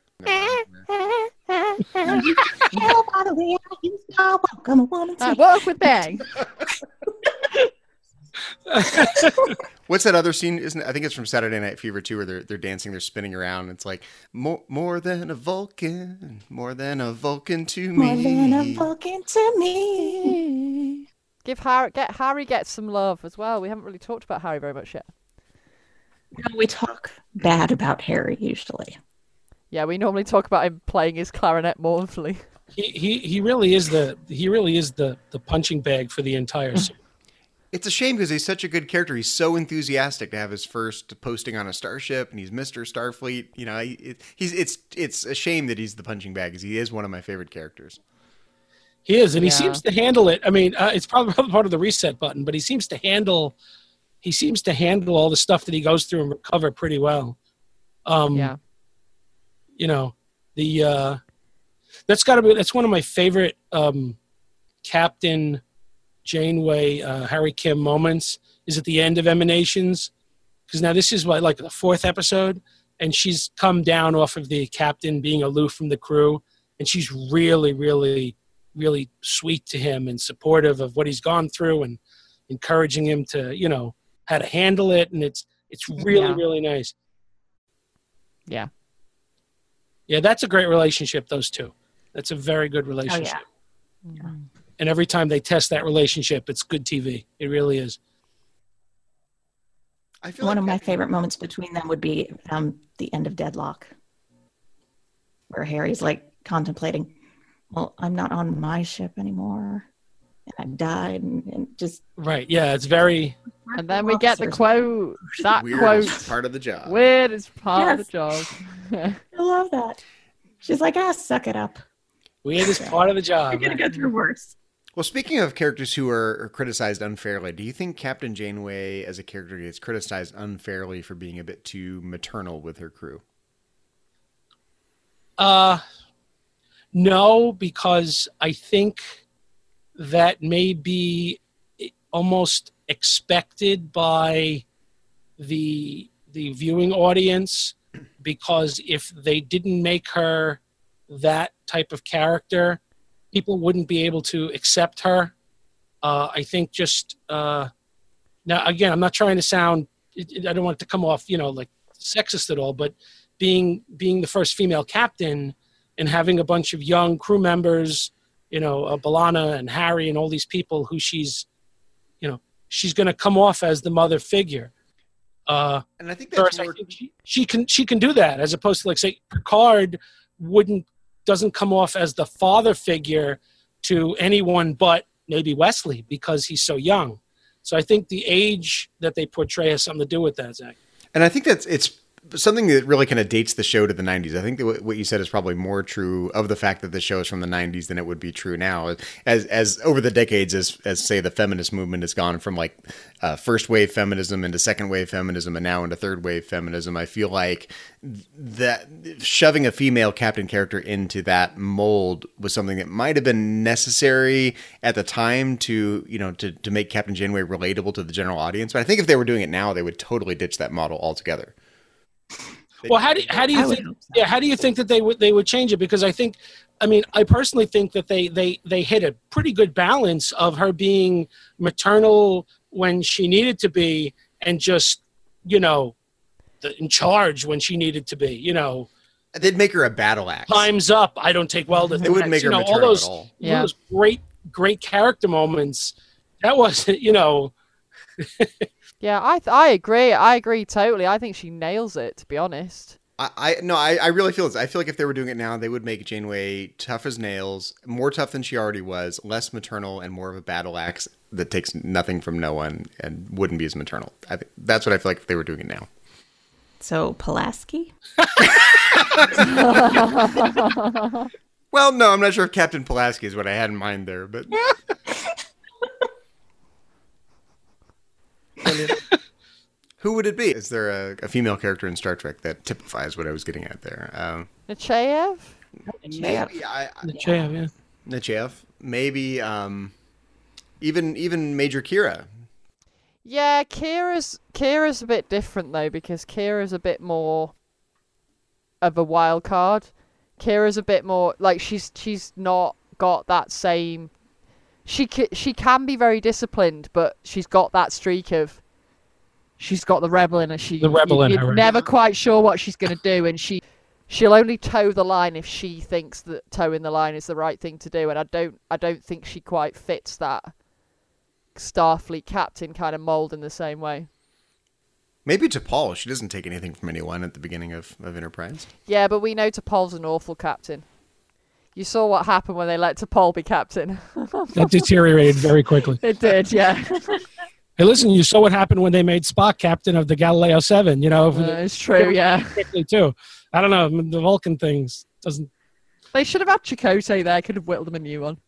Work with Bang.
What's that other scene? I think it's from Saturday Night Fever 2 where they're dancing, they're spinning around. It's like more than a Vulcan to me.
More than a Vulcan to me.
Harry gets some love as well. We haven't really talked about Harry very much yet.
No, we talk bad about Harry usually.
Yeah, we normally talk about him playing his clarinet mournfully.
He really is the punching bag for the entire series.
It's a shame because he's such a good character. He's so enthusiastic to have his first posting on a starship, and he's Mr. Starfleet. It's a shame that he's the punching bag because he is one of my favorite characters.
He is, and he seems to handle it. I mean, it's probably part of the reset button, but he seems to handle all the stuff that he goes through and recover pretty well. That's one of my favorite captain Janeway, Harry Kim moments is at the end of Emanations. Because now this is like the 4th episode, and she's come down off of the captain being aloof from the crew, and she's really, really, really sweet to him and supportive of what he's gone through and encouraging him to, how to handle it. And it's really, really nice.
Yeah.
Yeah, that's a great relationship, those two. That's a very good relationship.
Oh, yeah.
And every time they test that relationship, it's good TV. It really is.
I feel
One of my favorite moments between them would be the end of Deadlock, where Harry's like contemplating, well, I'm not on my ship anymore, and I died, and just...
Right, yeah, it's very...
And then we get the quote, that
weird
quote.
is part of the job.
Weird is part of the job.
I love that. She's like, suck it up.
Weird is part of the job.
You're going to go through worse.
Well, speaking of characters who are criticized unfairly, do you think Captain Janeway as a character gets criticized unfairly for being a bit too maternal with her crew?
No, because I think that may be almost expected by the viewing audience, because if they didn't make her that type of character, people wouldn't be able to accept her. I think just now, again, I'm not trying to sound, I don't want it to come off, like sexist at all, but being the first female captain and having a bunch of young crew members, B'Elanna and Harry and all these people who she's going to come off as the mother figure.
And I think that's
I think she can do that, as opposed to, like, say, Picard doesn't come off as the father figure to anyone but maybe Wesley, because he's so young. So I think the age that they portray has something to do with that, Zach.
And I think it's something that really kind of dates the show to the 90s. I think that what you said is probably more true of the fact that the show is from the 90s than it would be true now. As over the decades, as say the feminist movement has gone from like first wave feminism into second wave feminism and now into third wave feminism, I feel like that shoving a female captain character into that mold was something that might have been necessary at the time to make Captain Janeway relatable to the general audience. But I think if they were doing it now, they would totally ditch that model altogether.
Well, how do you think? Yeah, how do you think that they would change it? Because I personally think that they hit a pretty good balance of her being maternal when she needed to be, and just in charge when she needed to be.
They'd make her a battle axe.
Time's up. I don't take well to
They wouldn't make her maternal
all those,
at all.
Yeah. All those great character moments. That wasn't
Yeah, I agree. I agree totally. I think she nails it, to be honest.
I really feel this. I feel like if they were doing it now, they would make Janeway tough as nails, more tough than she already was, less maternal, and more of a battle axe that takes nothing from no one and wouldn't be as maternal. I think that's what I feel like if they were doing it now.
So, Pulaski?
Well, no, I'm not sure if Captain Pulaski is what I had in mind there, but... Who would it be? Is there a female character in Star Trek that typifies what I was getting at there?
Nechayev?
Maybe
Nechayev, yeah.
Nechayev. Maybe even Major Kira.
Yeah, Kira's a bit different though, because Kira's a bit more of a wild card. Kira's a bit more like she's not got that same. She can be very disciplined, but she's got that streak of. She's got the rebel in her. You're never quite sure what she's going to do, and she'll only toe the line if she thinks that toeing the line is the right thing to do. And I don't think she quite fits that Starfleet captain kind of mold in the same way.
Maybe T'Pol. She doesn't take anything from anyone at the beginning of Enterprise.
Yeah, but we know T'Pol's an awful captain. You saw what happened when they let T'Pol be captain.
That deteriorated very quickly.
It did, yeah.
Hey, listen, you saw what happened when they made Spock captain of the Galileo 7,
it's true, yeah.
Quickly, too. I don't know, the Vulcan things doesn't...
They should have had Chakotay there. Could have whittled them a new one.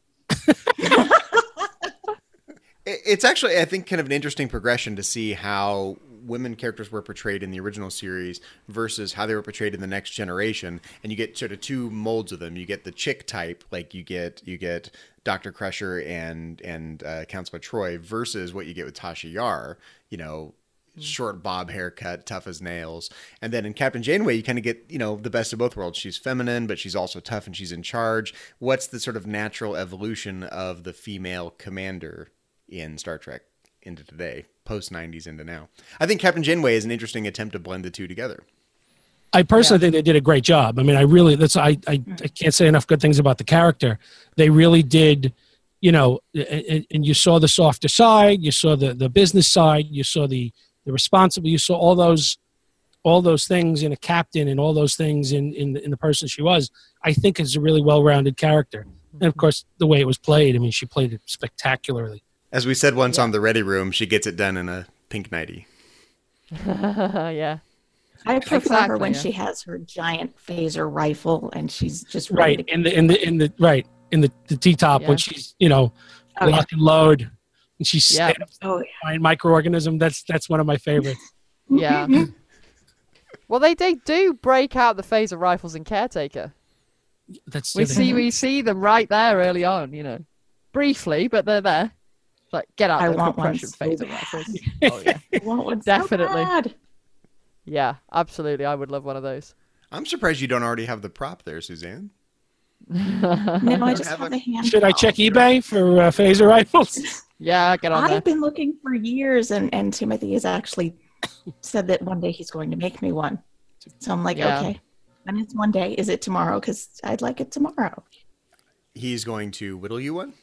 It's actually, I think, kind of an interesting progression to see how women characters were portrayed in the original series versus how they were portrayed in the Next Generation, and you get sort of two molds of them. You get the chick type, like you get Dr. Crusher and Councilman Troy, versus what you get with Tasha Yar, short bob haircut, tough as nails. And then in Captain Janeway, you kind of get, the best of both worlds. She's feminine, but she's also tough and she's in charge. What's the sort of natural evolution of the female commander in Star Trek into today, post 90s into now? I think Captain Janeway is an interesting attempt to blend the two together.
I personally think they did a great job. I mean, I can't say enough good things about the character. They really did, and you saw the softer side, you saw the business side, you saw the responsible, you saw all those things in a captain and all those things in the person she was. I think is a really well-rounded character. And of course, the way it was played, I mean, she played it spectacularly.
As we said once on the Ready Room, she gets it done in a pink nightie.
Yeah.
I prefer her when she has her giant phaser rifle and she's just
ready
to...
in the T-top when she's lock and load and she's microorganism. That's one of my favorites.
Yeah. Well, they do break out the phaser rifles in Caretaker. We see them right there early on, briefly, but they're there. Like, get out the compression phaser rifles. Oh yeah,
I want one
definitely.
So bad.
Yeah, absolutely. I would love one of those.
I'm surprised you don't already have the prop there, Suzanne.
No, I just have the hand.
Should I check eBay for phaser rifles?
Yeah, get on there.
I've been looking for years, and Timothy has actually said that one day he's going to make me one. So I'm like, okay. And it's one day. Is it tomorrow? Because I'd like it tomorrow.
He's going to whittle you one?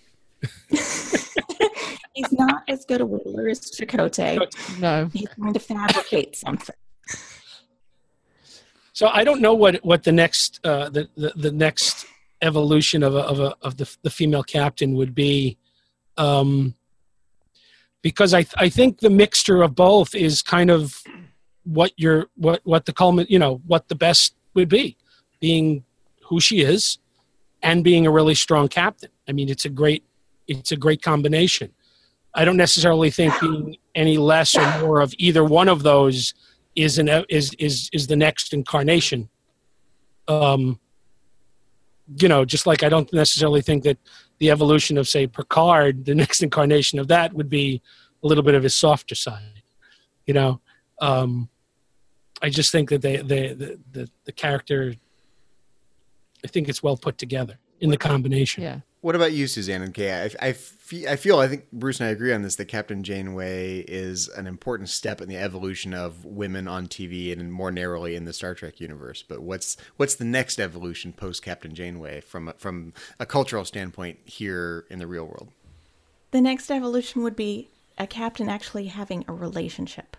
He's not as good a whittler as Chakotay.
No.
He's going to fabricate something.
So I don't know what the next the next evolution of the female captain would be, because I think the mixture of both is kind of what the culminant, what the best would be, being who she is and being a really strong captain. I mean, it's a great combination. I don't necessarily think being any less or more of either one of those is the next incarnation. Just like I don't necessarily think that the evolution of, say, Picard, the next incarnation of that would be a little bit of his softer side. I just think that the character, I think it's well put together in the combination.
Yeah.
What about you, Suzanne and Kay? I think Bruce and I agree on this, that Captain Janeway is an important step in the evolution of women on TV and more narrowly in the Star Trek universe. But what's the next evolution post Captain Janeway from a cultural standpoint here in the real world?
The next evolution would be a captain actually having a relationship.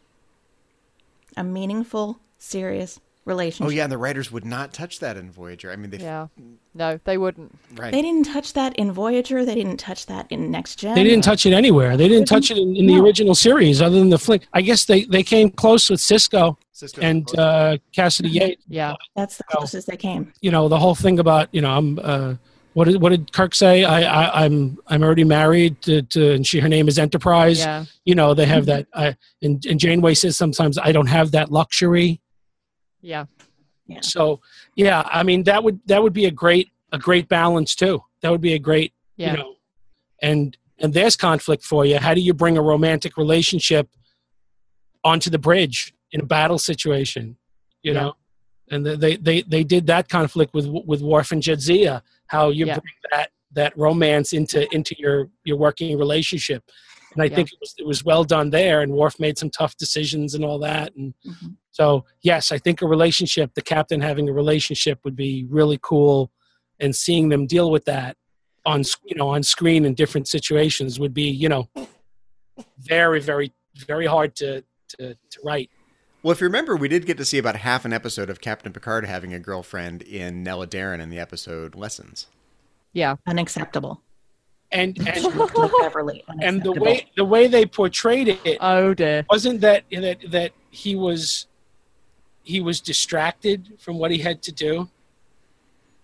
A meaningful, serious relationship.
Oh yeah, and the writers would not touch that in Voyager. I mean,
no, they wouldn't.
Right.
They didn't touch that in Voyager. They didn't touch that in Next Gen.
They didn't touch it anywhere. They didn't touch it in the original series, other than the flick. I guess they came close with Cisco and Cassidy Yates.
Yeah, that's the closest they came.
The whole thing about I'm. What did Kirk say? I'm already married to and her name is Enterprise.
Yeah.
They have that. And Janeway says sometimes I don't have that luxury.
Yeah.
So I mean that would be a great balance too. That would be a great and there's conflict for you. How do you bring a romantic relationship onto the bridge in a battle situation? You know, and they did that conflict with Worf and Jadzia. How you bring that romance into your working relationship. And I think it was well done there, and Worf made some tough decisions and all that. And so, yes, I think the captain having a relationship would be really cool, and seeing them deal with that on screen in different situations would be, very, very, very hard to write.
Well, if you remember, we did get to see about half an episode of Captain Picard having a girlfriend in Nella Darren in the episode Lessons.
Yeah.
Unacceptable.
And
Beverly,
and the way they portrayed it,
oh dear,
wasn't that he was distracted from what he had to do.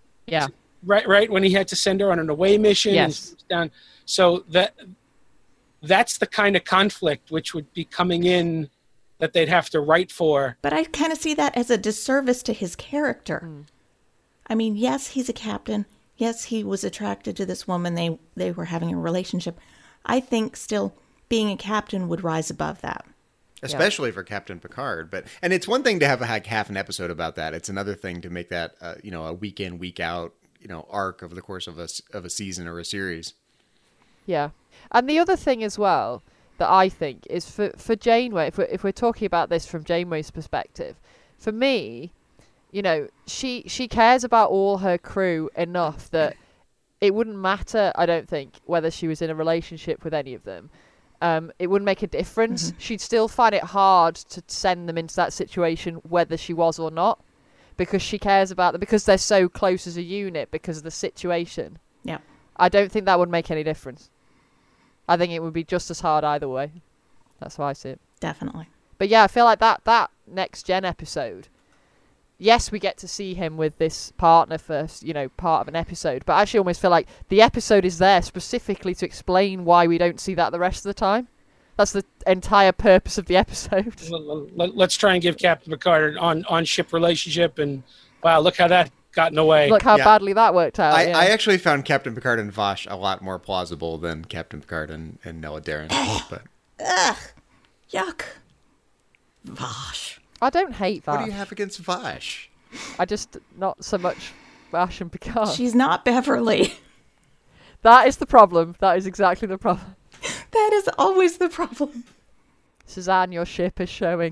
Yeah.
Right. When he had to send her on an away mission.
Yes.
And down. So that's the kind of conflict which would be coming in that they'd have to write for.
But I kind of see that as a disservice to his character. I mean, yes, he's a captain. Yes, he was attracted to this woman. They were having a relationship. I think still being a captain would rise above that.
Especially for Captain Picard. And it's one thing to have half an episode about that. It's another thing to make that, a week in, week out, arc over the course of a season or a series.
Yeah. And the other thing as well that I think is for Janeway, if we're talking about this from Janeway's perspective, for me, she cares about all her crew enough that it wouldn't matter, I don't think, whether she was in a relationship with any of them. It wouldn't make a difference. She'd still find it hard to send them into that situation, whether she was or not, because she cares about them, because they're so close as a unit, because of the situation.
Yeah.
I don't think that would make any difference. I think it would be just as hard either way. That's how I see it.
Definitely.
But yeah, I feel like that Next Gen episode, yes, we get to see him with this partner for, part of an episode, but I actually almost feel like the episode is there specifically to explain why we don't see that the rest of the time. That's the entire purpose of the episode.
Let's try and give Captain Picard an on-ship relationship, and wow, look how that got in the way.
Look how badly that worked out.
I actually found Captain Picard and Vash a lot more plausible than Captain Picard and Nella Darren. But
Ugh. Yuck. Vash.
I don't hate Vash.
What do you have against Vash?
I just, not so much Vash and Picard.
She's not Beverly.
That is the problem. That is exactly the problem.
That is always the problem.
Suzanne, your ship is showing.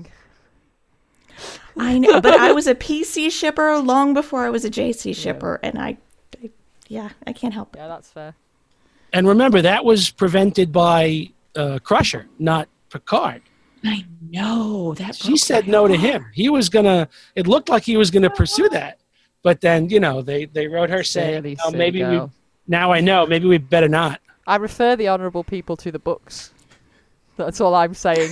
I know, but I was a PC shipper long before I was a JC shipper, and I can't help it.
Yeah, that's fair.
And remember, that was prevented by Crusher, not Picard.
I know that.
She said no to him. He was gonna. It looked like he was gonna pursue that, but then they wrote her saying, "Oh, maybe we." Now I know. Maybe we better not.
I refer the honourable people to the books. That's all I'm saying.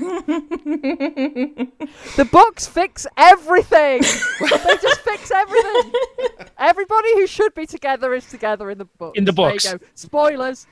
The books fix everything. They just fix everything. Everybody who should be together is together in the books.
In the books.
There you go. Spoilers.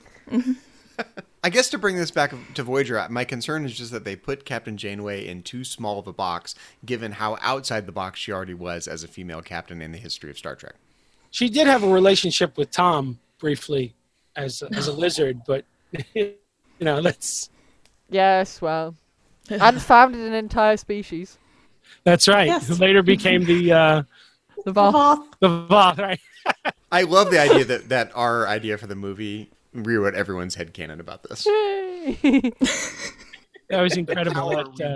I guess to bring this back to Voyager, my concern is just that they put Captain Janeway in too small of a box, given how outside the box she already was as a female captain in the history of Star Trek. She
did have a relationship with Tom briefly as a lizard, but that's...
Yes, well... and founded an entire species.
That's right. Yes. Who later became the
Voth.
The Voth, right.
I love the idea that our idea for the movie rewrote everyone's headcanon about this.
That was incredible.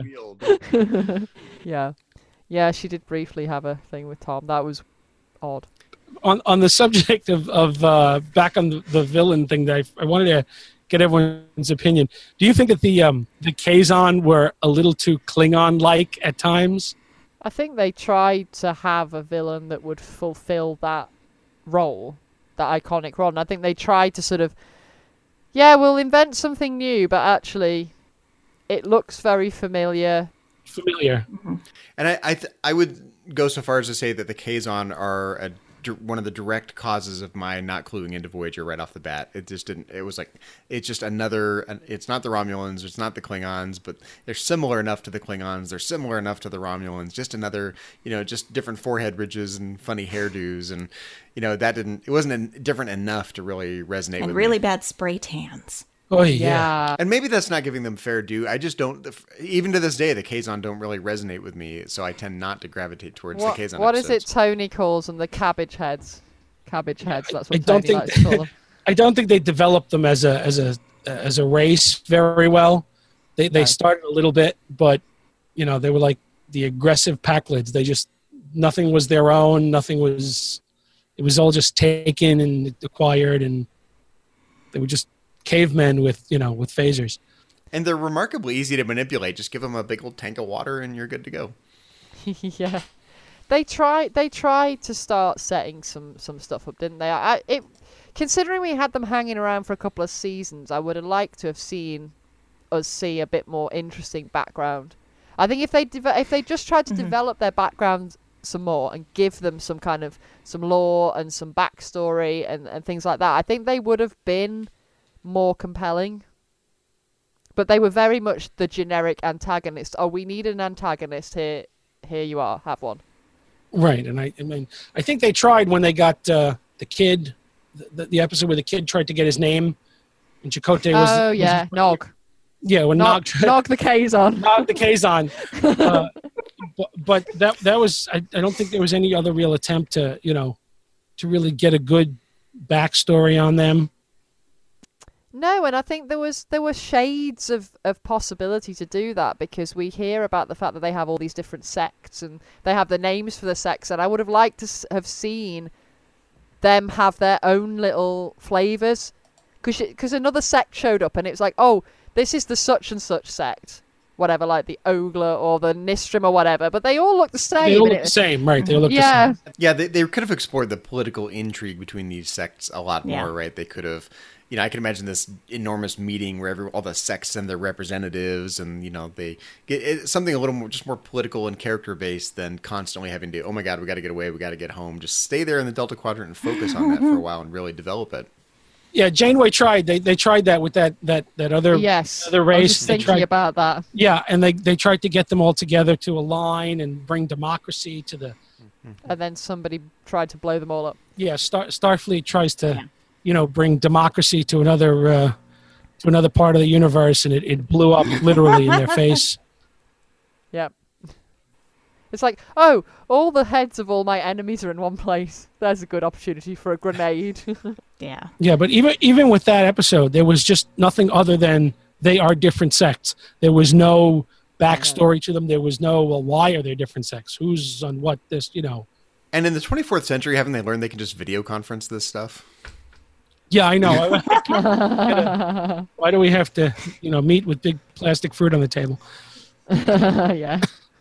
Yeah, she did briefly have a thing with Tom. That was odd.
On the subject of back on the villain thing, that I wanted to get everyone's opinion. Do you think that the Kazon were a little too Klingon-like at times?
I think they tried to have a villain that would fulfill that role, that iconic role. And I think they tried to sort of, we'll invent something new, but actually it looks very familiar.
Mm-hmm.
And I would go so far as to say that the Kazon are one of the direct causes of my not cluing into Voyager right off the bat. It just didn't. It was like it's just another. It's not the Romulans. It's not the Klingons, but they're similar enough to the Klingons. They're similar enough to the Romulans. Just another. Just different forehead ridges and funny hairdos, and that didn't. It wasn't different enough to really resonate.
And
with
really
me.
bad spray tans.
Oh, yeah.
And maybe that's not giving them fair due. I just don't, even to this day, the Kazon don't really resonate with me, so I tend not to gravitate towards the Kazon
What
episodes.
is it Tony calls them? The cabbage heads. Cabbage heads, that's what Tony likes to call them.
I don't think they developed them as a race very well. They started a little bit, but, they were like the aggressive Packlids. They just, nothing was their own, it was all just taken and acquired, and they were just cavemen with phasers.
And they're remarkably easy to manipulate. Just give them a big old tank of water and you're good to go.
Yeah. They tried to start setting some stuff up, didn't they? Considering we had them hanging around for a couple of seasons, I would have liked to have seen us see a bit more interesting background. I think if they just tried to develop their background some more and give them some kind of some lore and some backstory and things like that, I think they would have been more compelling. But they were very much the generic antagonist. Oh, we need an antagonist here. Here you are. Have one.
Right, and I mean, I think they tried when they got the kid, the episode where the kid tried to get his name, and Chakotay was.
Oh yeah, Nog.
Yeah, when
Nog the Kazon.
Nog the Kazon. But that was I don't think there was any other real attempt to to really get a good backstory on them.
No, and I think there were shades of possibility to do that, because we hear about the fact that they have all these different sects and they have the names for the sects, and I would have liked to have seen them have their own little flavors, because another sect showed up and it was like, oh, this is the such and such sect, whatever, like the Ogla or the Nistrim or whatever, but they all look the same.
They all look the same, right? They all look the same.
Yeah, they could have explored the political intrigue between these sects a lot more, right? They could have, I can imagine this enormous meeting where all the sects send their representatives, and they get something a little more, just more political and character based than constantly having to, oh my God, we got to get away, we got to get home. Just stay there in the Delta Quadrant and focus on that for a while and really develop it.
Yeah, Janeway tried. They tried that with that other other race.
I was just thinking about that.
Yeah, and they tried to get them all together to align and bring democracy to the.
And then somebody tried to blow them all up.
Yeah, Starfleet tries to, bring democracy to another part of the universe, and it blew up literally in their face.
Yep. It's like, oh, all the heads of all my enemies are in one place. There's a good opportunity for a grenade.
Yeah.
Yeah, but even with that episode, there was just nothing other than they are different sects. There was no backstory to them. There was no, well, why are they different sects? Who's on what? This,
And in the 24th century, haven't they learned they can just video conference this stuff?
Yeah, I know. Why do we have to, meet with big plastic fruit on the table?
Yeah.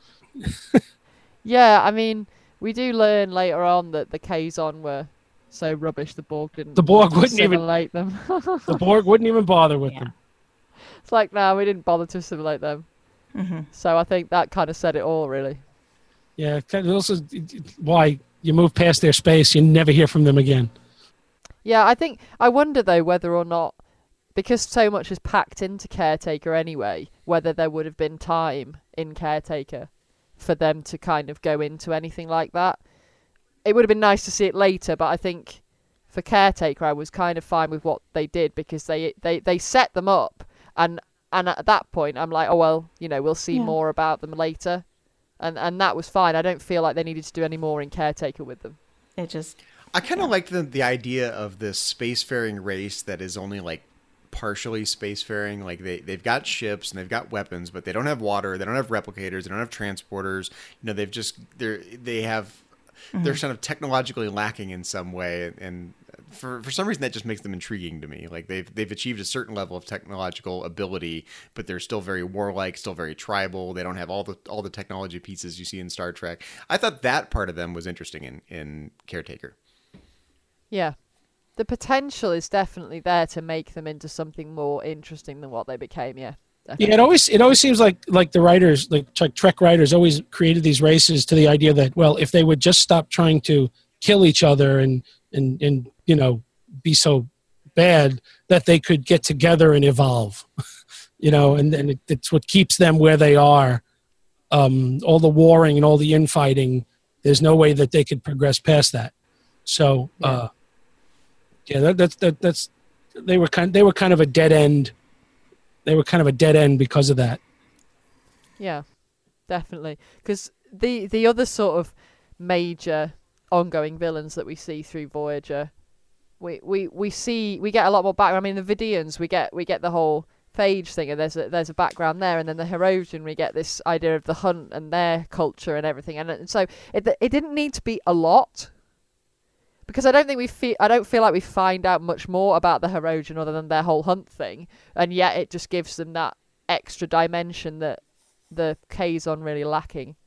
Yeah, I mean, we do learn later on that the Kazon were so rubbish the Borg wouldn't
even
assimilate them.
The Borg wouldn't even bother with them.
It's like, no, we didn't bother to assimilate them.
Mm-hmm.
So I think that kind of said it all, really.
Yeah, also why you move past their space, you never hear from them again.
Yeah, I wonder though whether or not, because so much is packed into Caretaker anyway, whether there would have been time in Caretaker for them to kind of go into anything like that. It would have been nice to see it later, but I think for Caretaker I was kind of fine with what they did, because they set them up, and at that point I'm like, oh well, we'll see more about them later, and that was fine. I don't feel like they needed to do any more in Caretaker with them.
I kind of liked the idea of this spacefaring race that is only like partially spacefaring. Like they've got ships and they've got weapons, but they don't have water, they don't have replicators, they don't have transporters. They're kind of technologically lacking in some way, and for some reason that just makes them intriguing to me. Like they've achieved a certain level of technological ability, but they're still very warlike, still very tribal. They don't have all the technology pieces you see in Star Trek. I thought that part of them was interesting in Caretaker.
Yeah. The potential is definitely there to make them into something more interesting than what they became, yeah. Definitely.
Yeah, it always seems like the writers, like Trek writers, always created these races to the idea that, well, if they would just stop trying to kill each other and be so bad, that they could get together and evolve, and it's what keeps them where they are. All the warring and all the infighting, there's no way that they could progress past that. So, that's they were kind of a dead end. They were kind of a dead end because of that.
Yeah, definitely. Because the other sort of major ongoing villains that we see through Voyager, we get a lot more background. I mean, the Vidians, we get the whole Phage thing, and there's a background there, and then the Hirogen, we get this idea of the Hunt and their culture and everything, and so it didn't need to be a lot. Because I don't feel like we find out much more about the Hirogen other than their whole Hunt thing, and yet it just gives them that extra dimension that the Kazon really lacking.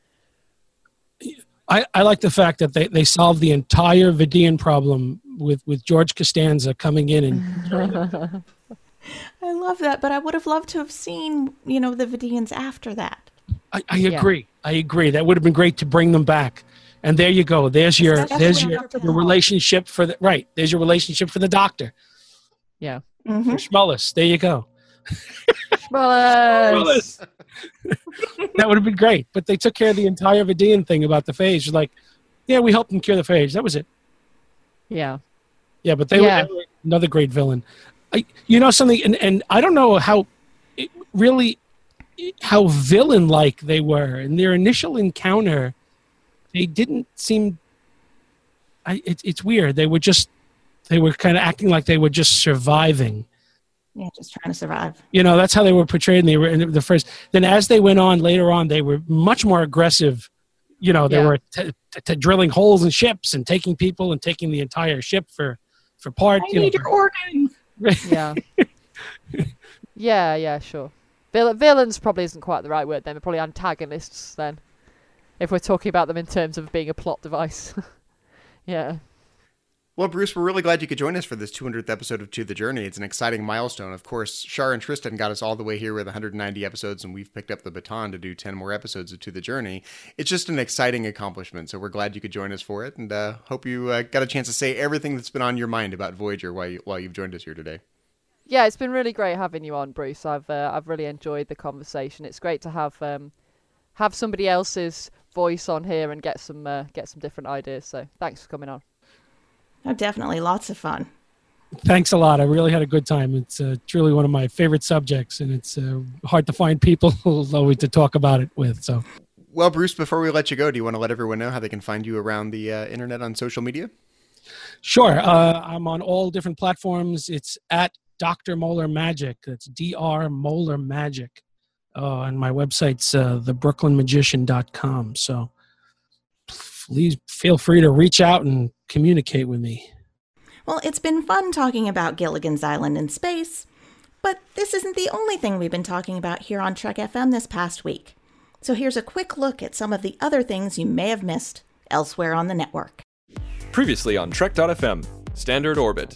I like the fact that they solved the entire Vidian problem with George Costanza coming in and.
I love that, but I would have loved to have seen the Vidians after that.
I agree. I agree. That would have been great to bring them back. And there you go. There's your relationship for the right. There's your relationship for the Doctor.
Yeah.
Mm-hmm.
For Schmullis. There you go.
Schmollers.
That would have been great. But they took care of the entire Vidian thing about the phage. Like, yeah, we helped them cure the phage. That was it.
Yeah.
Yeah, but they were another great villain. You know something, and I don't know how villain-like they were. In their initial encounter, they didn't seem... It's weird. They were kind of acting like they were just surviving.
Yeah, just trying to survive.
You know, that's how they were portrayed. And they were in the first. Then as they went on later on, they were much more aggressive. You know, they were drilling holes in ships and taking people and taking the entire ship for part.
I need your organs.
Yeah.
Yeah, sure. Villains probably isn't quite the right word then. They're probably antagonists then. If we're talking about them in terms of being a plot device. Yeah.
Well, Bruce, we're really glad you could join us for this 200th episode of To the Journey. It's an exciting milestone. Of course, Shar and Tristan got us all the way here with 190 episodes, and we've picked up the baton to do 10 more episodes of To the Journey. It's just an exciting accomplishment, so we're glad you could join us for it, and hope you got a chance to say everything that's been on your mind about Voyager while you've joined us here today.
Yeah, it's been really great having you on, Bruce. I've really enjoyed the conversation. It's great to have somebody else's voice on here and get some different ideas. So thanks for coming on.
Oh, definitely lots of fun.
Thanks a lot. I really had a good time. It's truly one of my favorite subjects, and it's hard to find people always to talk about it with. So,
well, Bruce, before we let you go, do you want to let everyone know how they can find you around the internet on social media?
Sure. I'm on all different platforms. It's at Dr. Molar Magic. That's Dr. Molar Magic. And my website's thebrooklynmagician.com. So please feel free to reach out and communicate with me.
Well, it's been fun talking about Gilligan's Island in space, but this isn't the only thing we've been talking about here on Trek FM this past week. So here's a quick look at some of the other things you may have missed elsewhere on the network.
Previously on Trek.fm, Standard Orbit.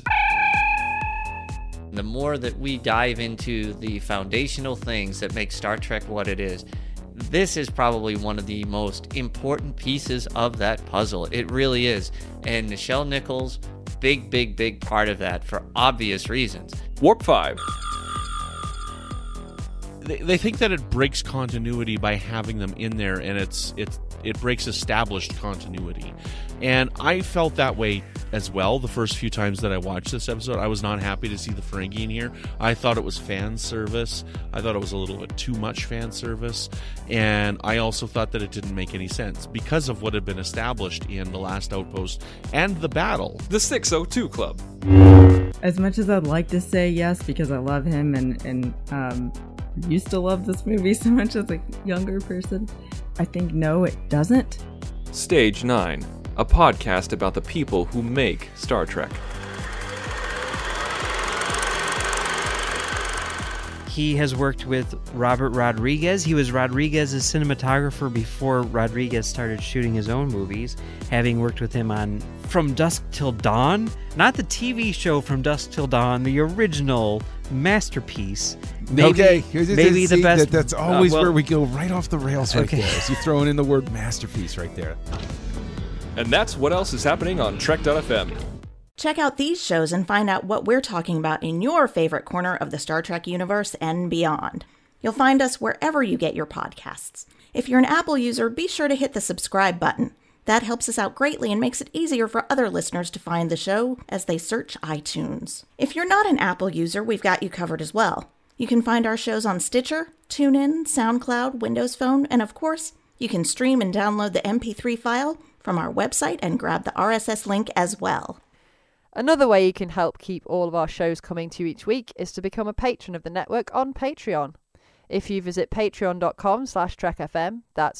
The more that we dive into the foundational things that make Star Trek what it is, this is probably one of the most important pieces of that puzzle. It really is. And Nichelle Nichols, big part of that for obvious reasons.
Warp 5.
They think that it breaks continuity by having them in there, and it breaks established continuity. And I felt that way as well the first few times that I watched this episode. I was not happy to see the Ferengi in here. I thought it was fan service. I thought it was a little bit too much fan service. And I also thought that it didn't make any sense because of what had been established in The Last Outpost and the battle.
The 602 Club.
As much as I'd like to say yes because I love him and used to love this movie so much as a younger person, I think no, it doesn't.
Stage 9. A podcast about the people who make Star Trek.
He has worked with Robert Rodriguez. He was Rodriguez's cinematographer before Rodriguez started shooting his own movies, having worked with him on From Dusk Till Dawn. Not the TV show From Dusk Till Dawn, the original masterpiece.
Maybe
the best.
That's always where we go right off the rails right there. So you're throwing in the word masterpiece right there.
And that's what else is happening on Trek.fm.
Check out these shows and find out what we're talking about in your favorite corner of the Star Trek universe and beyond. You'll find us wherever you get your podcasts. If you're an Apple user, be sure to hit the subscribe button. That helps us out greatly and makes it easier for other listeners to find the show as they search iTunes. If you're not an Apple user, we've got you covered as well. You can find our shows on Stitcher, TuneIn, SoundCloud, Windows Phone, and of course, you can stream and download the MP3 file from our website and grab the RSS link as well.
Another way you can help keep all of our shows coming to you each week is to become a patron of the network on Patreon. If you visit patreon.com/trekfm, that's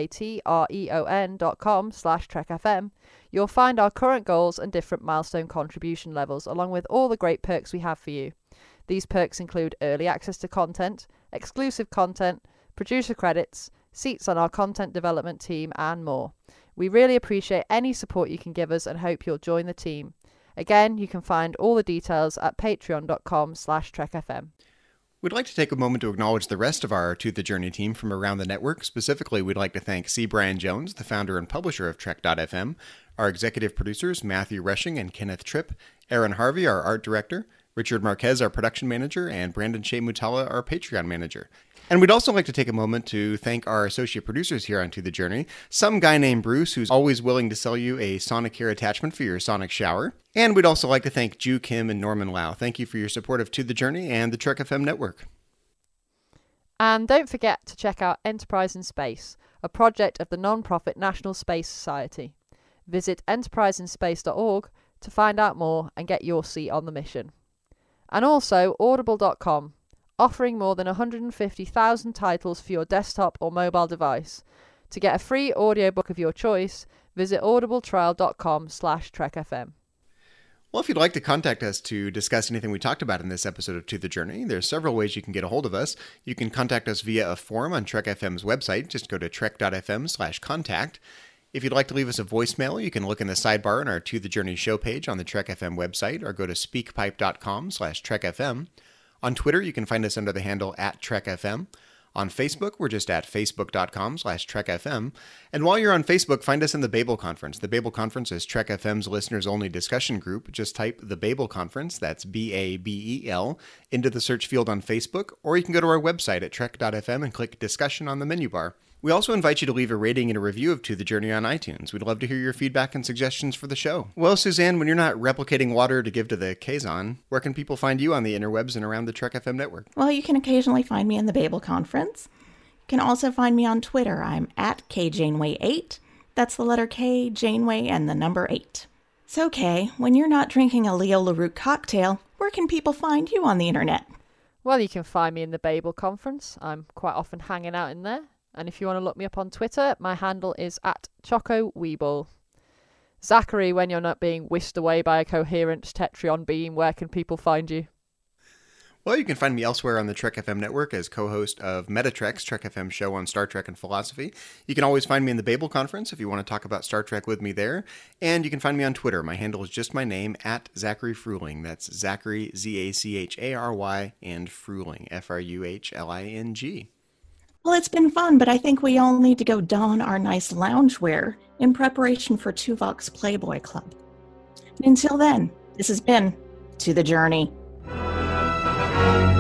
patreon.com/trekfm, you'll find our current goals and different milestone contribution levels, along with all the great perks we have for you. These perks include early access to content, exclusive content, producer credits, seats on our content development team, and more. We really appreciate any support you can give us and hope you'll join the team. Again, you can find all the details at patreon.com/trekfm.
We'd like to take a moment to acknowledge the rest of our To the Journey team from around the network. Specifically, we'd like to thank C. Brian Jones, the founder and publisher of Trek.fm, our executive producers, Matthew Rushing and Kenneth Tripp, Aaron Harvey, our art director, Richard Marquez, our production manager, and Brandon Shea Mutala, our Patreon manager. And we'd also like to take a moment to thank our associate producers here on To The Journey. Some guy named Bruce, who's always willing to sell you a Sonicare attachment for your sonic shower. And we'd also like to thank Ju Kim and Norman Lau. Thank you for your support of To The Journey and the Trek FM network.
And don't forget to check out Enterprise in Space, a project of the non-profit National Space Society. Visit enterpriseinspace.org to find out more and get your seat on the mission. And also audible.com, offering more than 150,000 titles for your desktop or mobile device. To get a free audiobook of your choice, visit audibletrial.com/trekfm.
Well, if you'd like to contact us to discuss anything we talked about in this episode of To The Journey, there's several ways you can get a hold of us. You can contact us via a form on Trek FM's website. Just go to trek.fm/contact. If you'd like to leave us a voicemail, you can look in the sidebar on our To The Journey show page on the Trek FM website, or go to speakpipe.com/trekfm. On Twitter, you can find us under the handle @TrekFM. On Facebook, we're just at facebook.com/TrekFM. And while you're on Facebook, find us in the Babel Conference. The Babel Conference is Trek FM's listeners-only discussion group. Just type the Babel Conference, that's BABEL, into the search field on Facebook, or you can go to our website at trek.fm and click Discussion on the menu bar. We also invite you to leave a rating and a review of To The Journey on iTunes. We'd love to hear your feedback and suggestions for the show. Well, Suzanne, when you're not replicating water to give to the Kazon, where can people find you on the interwebs and around the Trek FM network?
Well, you can occasionally find me in the Babel Conference. You can also find me on Twitter. I'm at KJaneway8. That's the letter K, Janeway, and the number 8. So, Kay, when you're not drinking a Leo LaRue cocktail, where can people find you on the internet?
Well, you can find me in the Babel Conference. I'm quite often hanging out in there. And if you want to look me up on Twitter, my handle is @ChocoWeeble. Zachary, when you're not being whisked away by a coherent Tetrion beam, where can people find you?
Well, you can find me elsewhere on the Trek FM network as co-host of Metatrek's Trek FM show on Star Trek and philosophy. You can always find me in the Babel Conference if you want to talk about Star Trek with me there. And you can find me on Twitter. My handle is just my name, @Zachary Fruhling. That's Zachary, ZACHARY, and Fruhling, FRUHLING.
Well, it's been fun, but I think we all need to go don our nice loungewear in preparation for Tuvok's Playboy Club. Until then, this has been To The Journey.